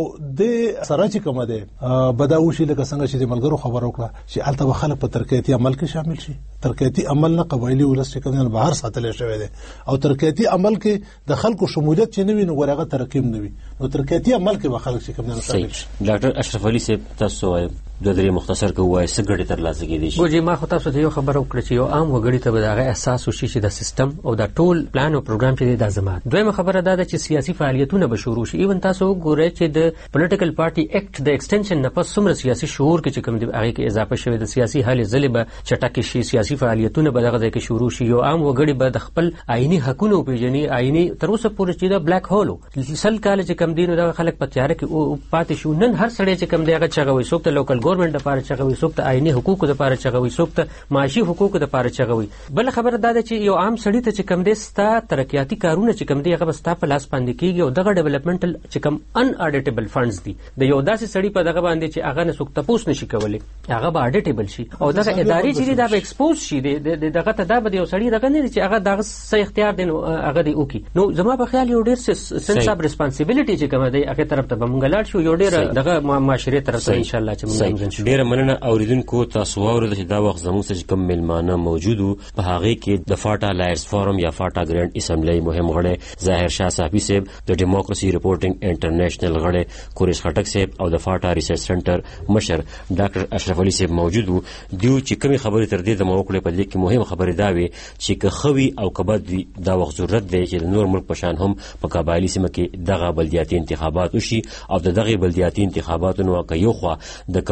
S7: د سره چې کومه ده بداوشي لکه څنګه چې د ملګرو خبر وکړه چې الته خلک په ترکیتي عمل کې شامل شي ترکیتي عمل نه قبایلی ولست کوي بهر ساتل شوی دی او ترکیتي عمل کې د خلکو شمولیت چې نوي نو ورغه ترکیم نوي نو ترکیتي عمل کې به خلک چې کوم نه شامل شي
S5: ډاکټر اشرف علي صاحب تاسو د درې مختصر کوی سګړې تر لاسه کېدی شي
S9: ګوجي ما خو تاسو ته یو خبر وکړه چې یو عام وګړي ته به دا احساس وشي چې د سیستم او د ټول پلان او پروګرام چې د ازمات دویمه خبره دا ده چې سیاسي فعالیتونه به شروع شي ایون تاسو ګورئ چې د پولیټیکل پارټي ایکټ د ایکسټنشن نه پس څومره سیاسي شعور کې چې کوم دی هغه کې اضافه شوی د سیاسي حل ځلې به چټک شي سیاسي فعالیتونه به دغه ځای کې شروع شي یو عام وګړي به د خپل آئینی حقوقو پیژني آئینی تر اوسه پورې چې دا بلیک هول سل کال چې کوم دینو د خلک په تیار کې پاتې شو نن هر سړی چې کوم دی هغه چغوي څوک ته لوکل ګورنمنت لپاره چغوي څوک ته آئینی حقوقو لپاره چغوي څوک ته معاشي حقوقو لپاره چغوي بل خبره دا ده چې یو عام سړی ته چې کوم دی ستا ترقیاتي کارونه چې کوم دی هغه ستا په لاس باندې کیږي او دغه ډیولپمنټل چې کوم ان اډیټیبل فنډز دي د یو داسې سړی په دغه باندې چې هغه نه څوک تپوس نشي کولی هغه به اډیټیبل شي او دغه ادارې چې دا به ایکسپوز شي دغه ته دا به یو سړی دغه نه چې هغه دغه صحیح اختیار دی هغه دی وکي نو زما په خیال یو ډیر سنس اف ریسپانسیبিলিټي چې کوم دی هغه طرف ته به مونږ لاړ شو یو ډیر دغه معاشري طرف ته ان شاء الله چې مونږ
S5: ډیر مننه اوریدونکو تاسو اورئ چې دا وخت زموږ سره کوم ملمانه موجود په هغه کې د فاټا لایرز فورم یا فاټا ګرانډ اسمبلی مهم غړي ظاهر شاه صاحبي صاحب د ډیموکراسي ریپورټینګ انټرنیشنل غړي کوریش خټک صاحب او د فاټا ریسرچ سنټر مشر ډاکټر اشرف علي صاحب موجود وو دیو چې کومي خبرې تر دې د موکړې په دې کې مهم خبرې دا وي چې که خوي او کبد دا وخت ضرورت دی چې د نور ملک په شان هم په قبایلی سیمه کې دغه بلدیاتي انتخابات وشي او دغه بلدیاتي انتخاباتونو کې یو خوا د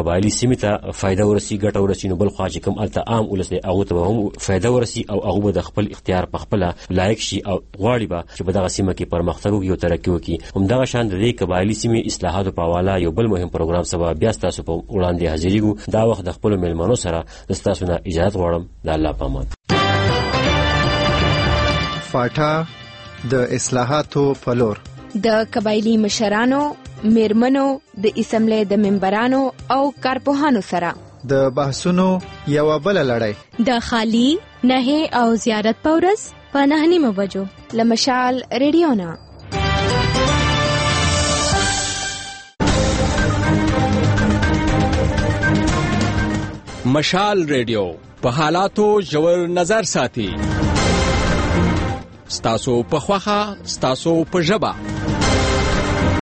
S5: قبایلی سیمې ته فایده ورسي ګټه ورسي، نو بل خوا چې کوم الته عام ولس دی هغه ته هم فایده ورسي او هغه به د خپل اختیار په خپل لایق شي او غواړي به چې په دغه سیمه کې پرمختګ وکړي او ترقي وکړي. همدغه شان د دې قبایلی سیمې اصلاحاتو په حواله یو بل مهم پروګرام سبا بیا ستاسو په وړاندې حاضرېږو. دا وخت د خپلو میلمنو سره د ستاسو نه اجازه غواړم. د الله په امان.
S12: فاټا د اصلاحاتو په لور
S13: د قبایلی مشرانو، میرمنو، د اسمبلی د ممبرانو او کارپوهانو سره
S12: د بحثونو یو بل لړۍ
S13: د خالی نه او زیارت پورس په 9:30 بجو لمشال ریډیو نه.
S25: مشال ریډیو په حالاتو ژور نظر ساتي. ستاسو په خوخه، ستاسو په ژبه.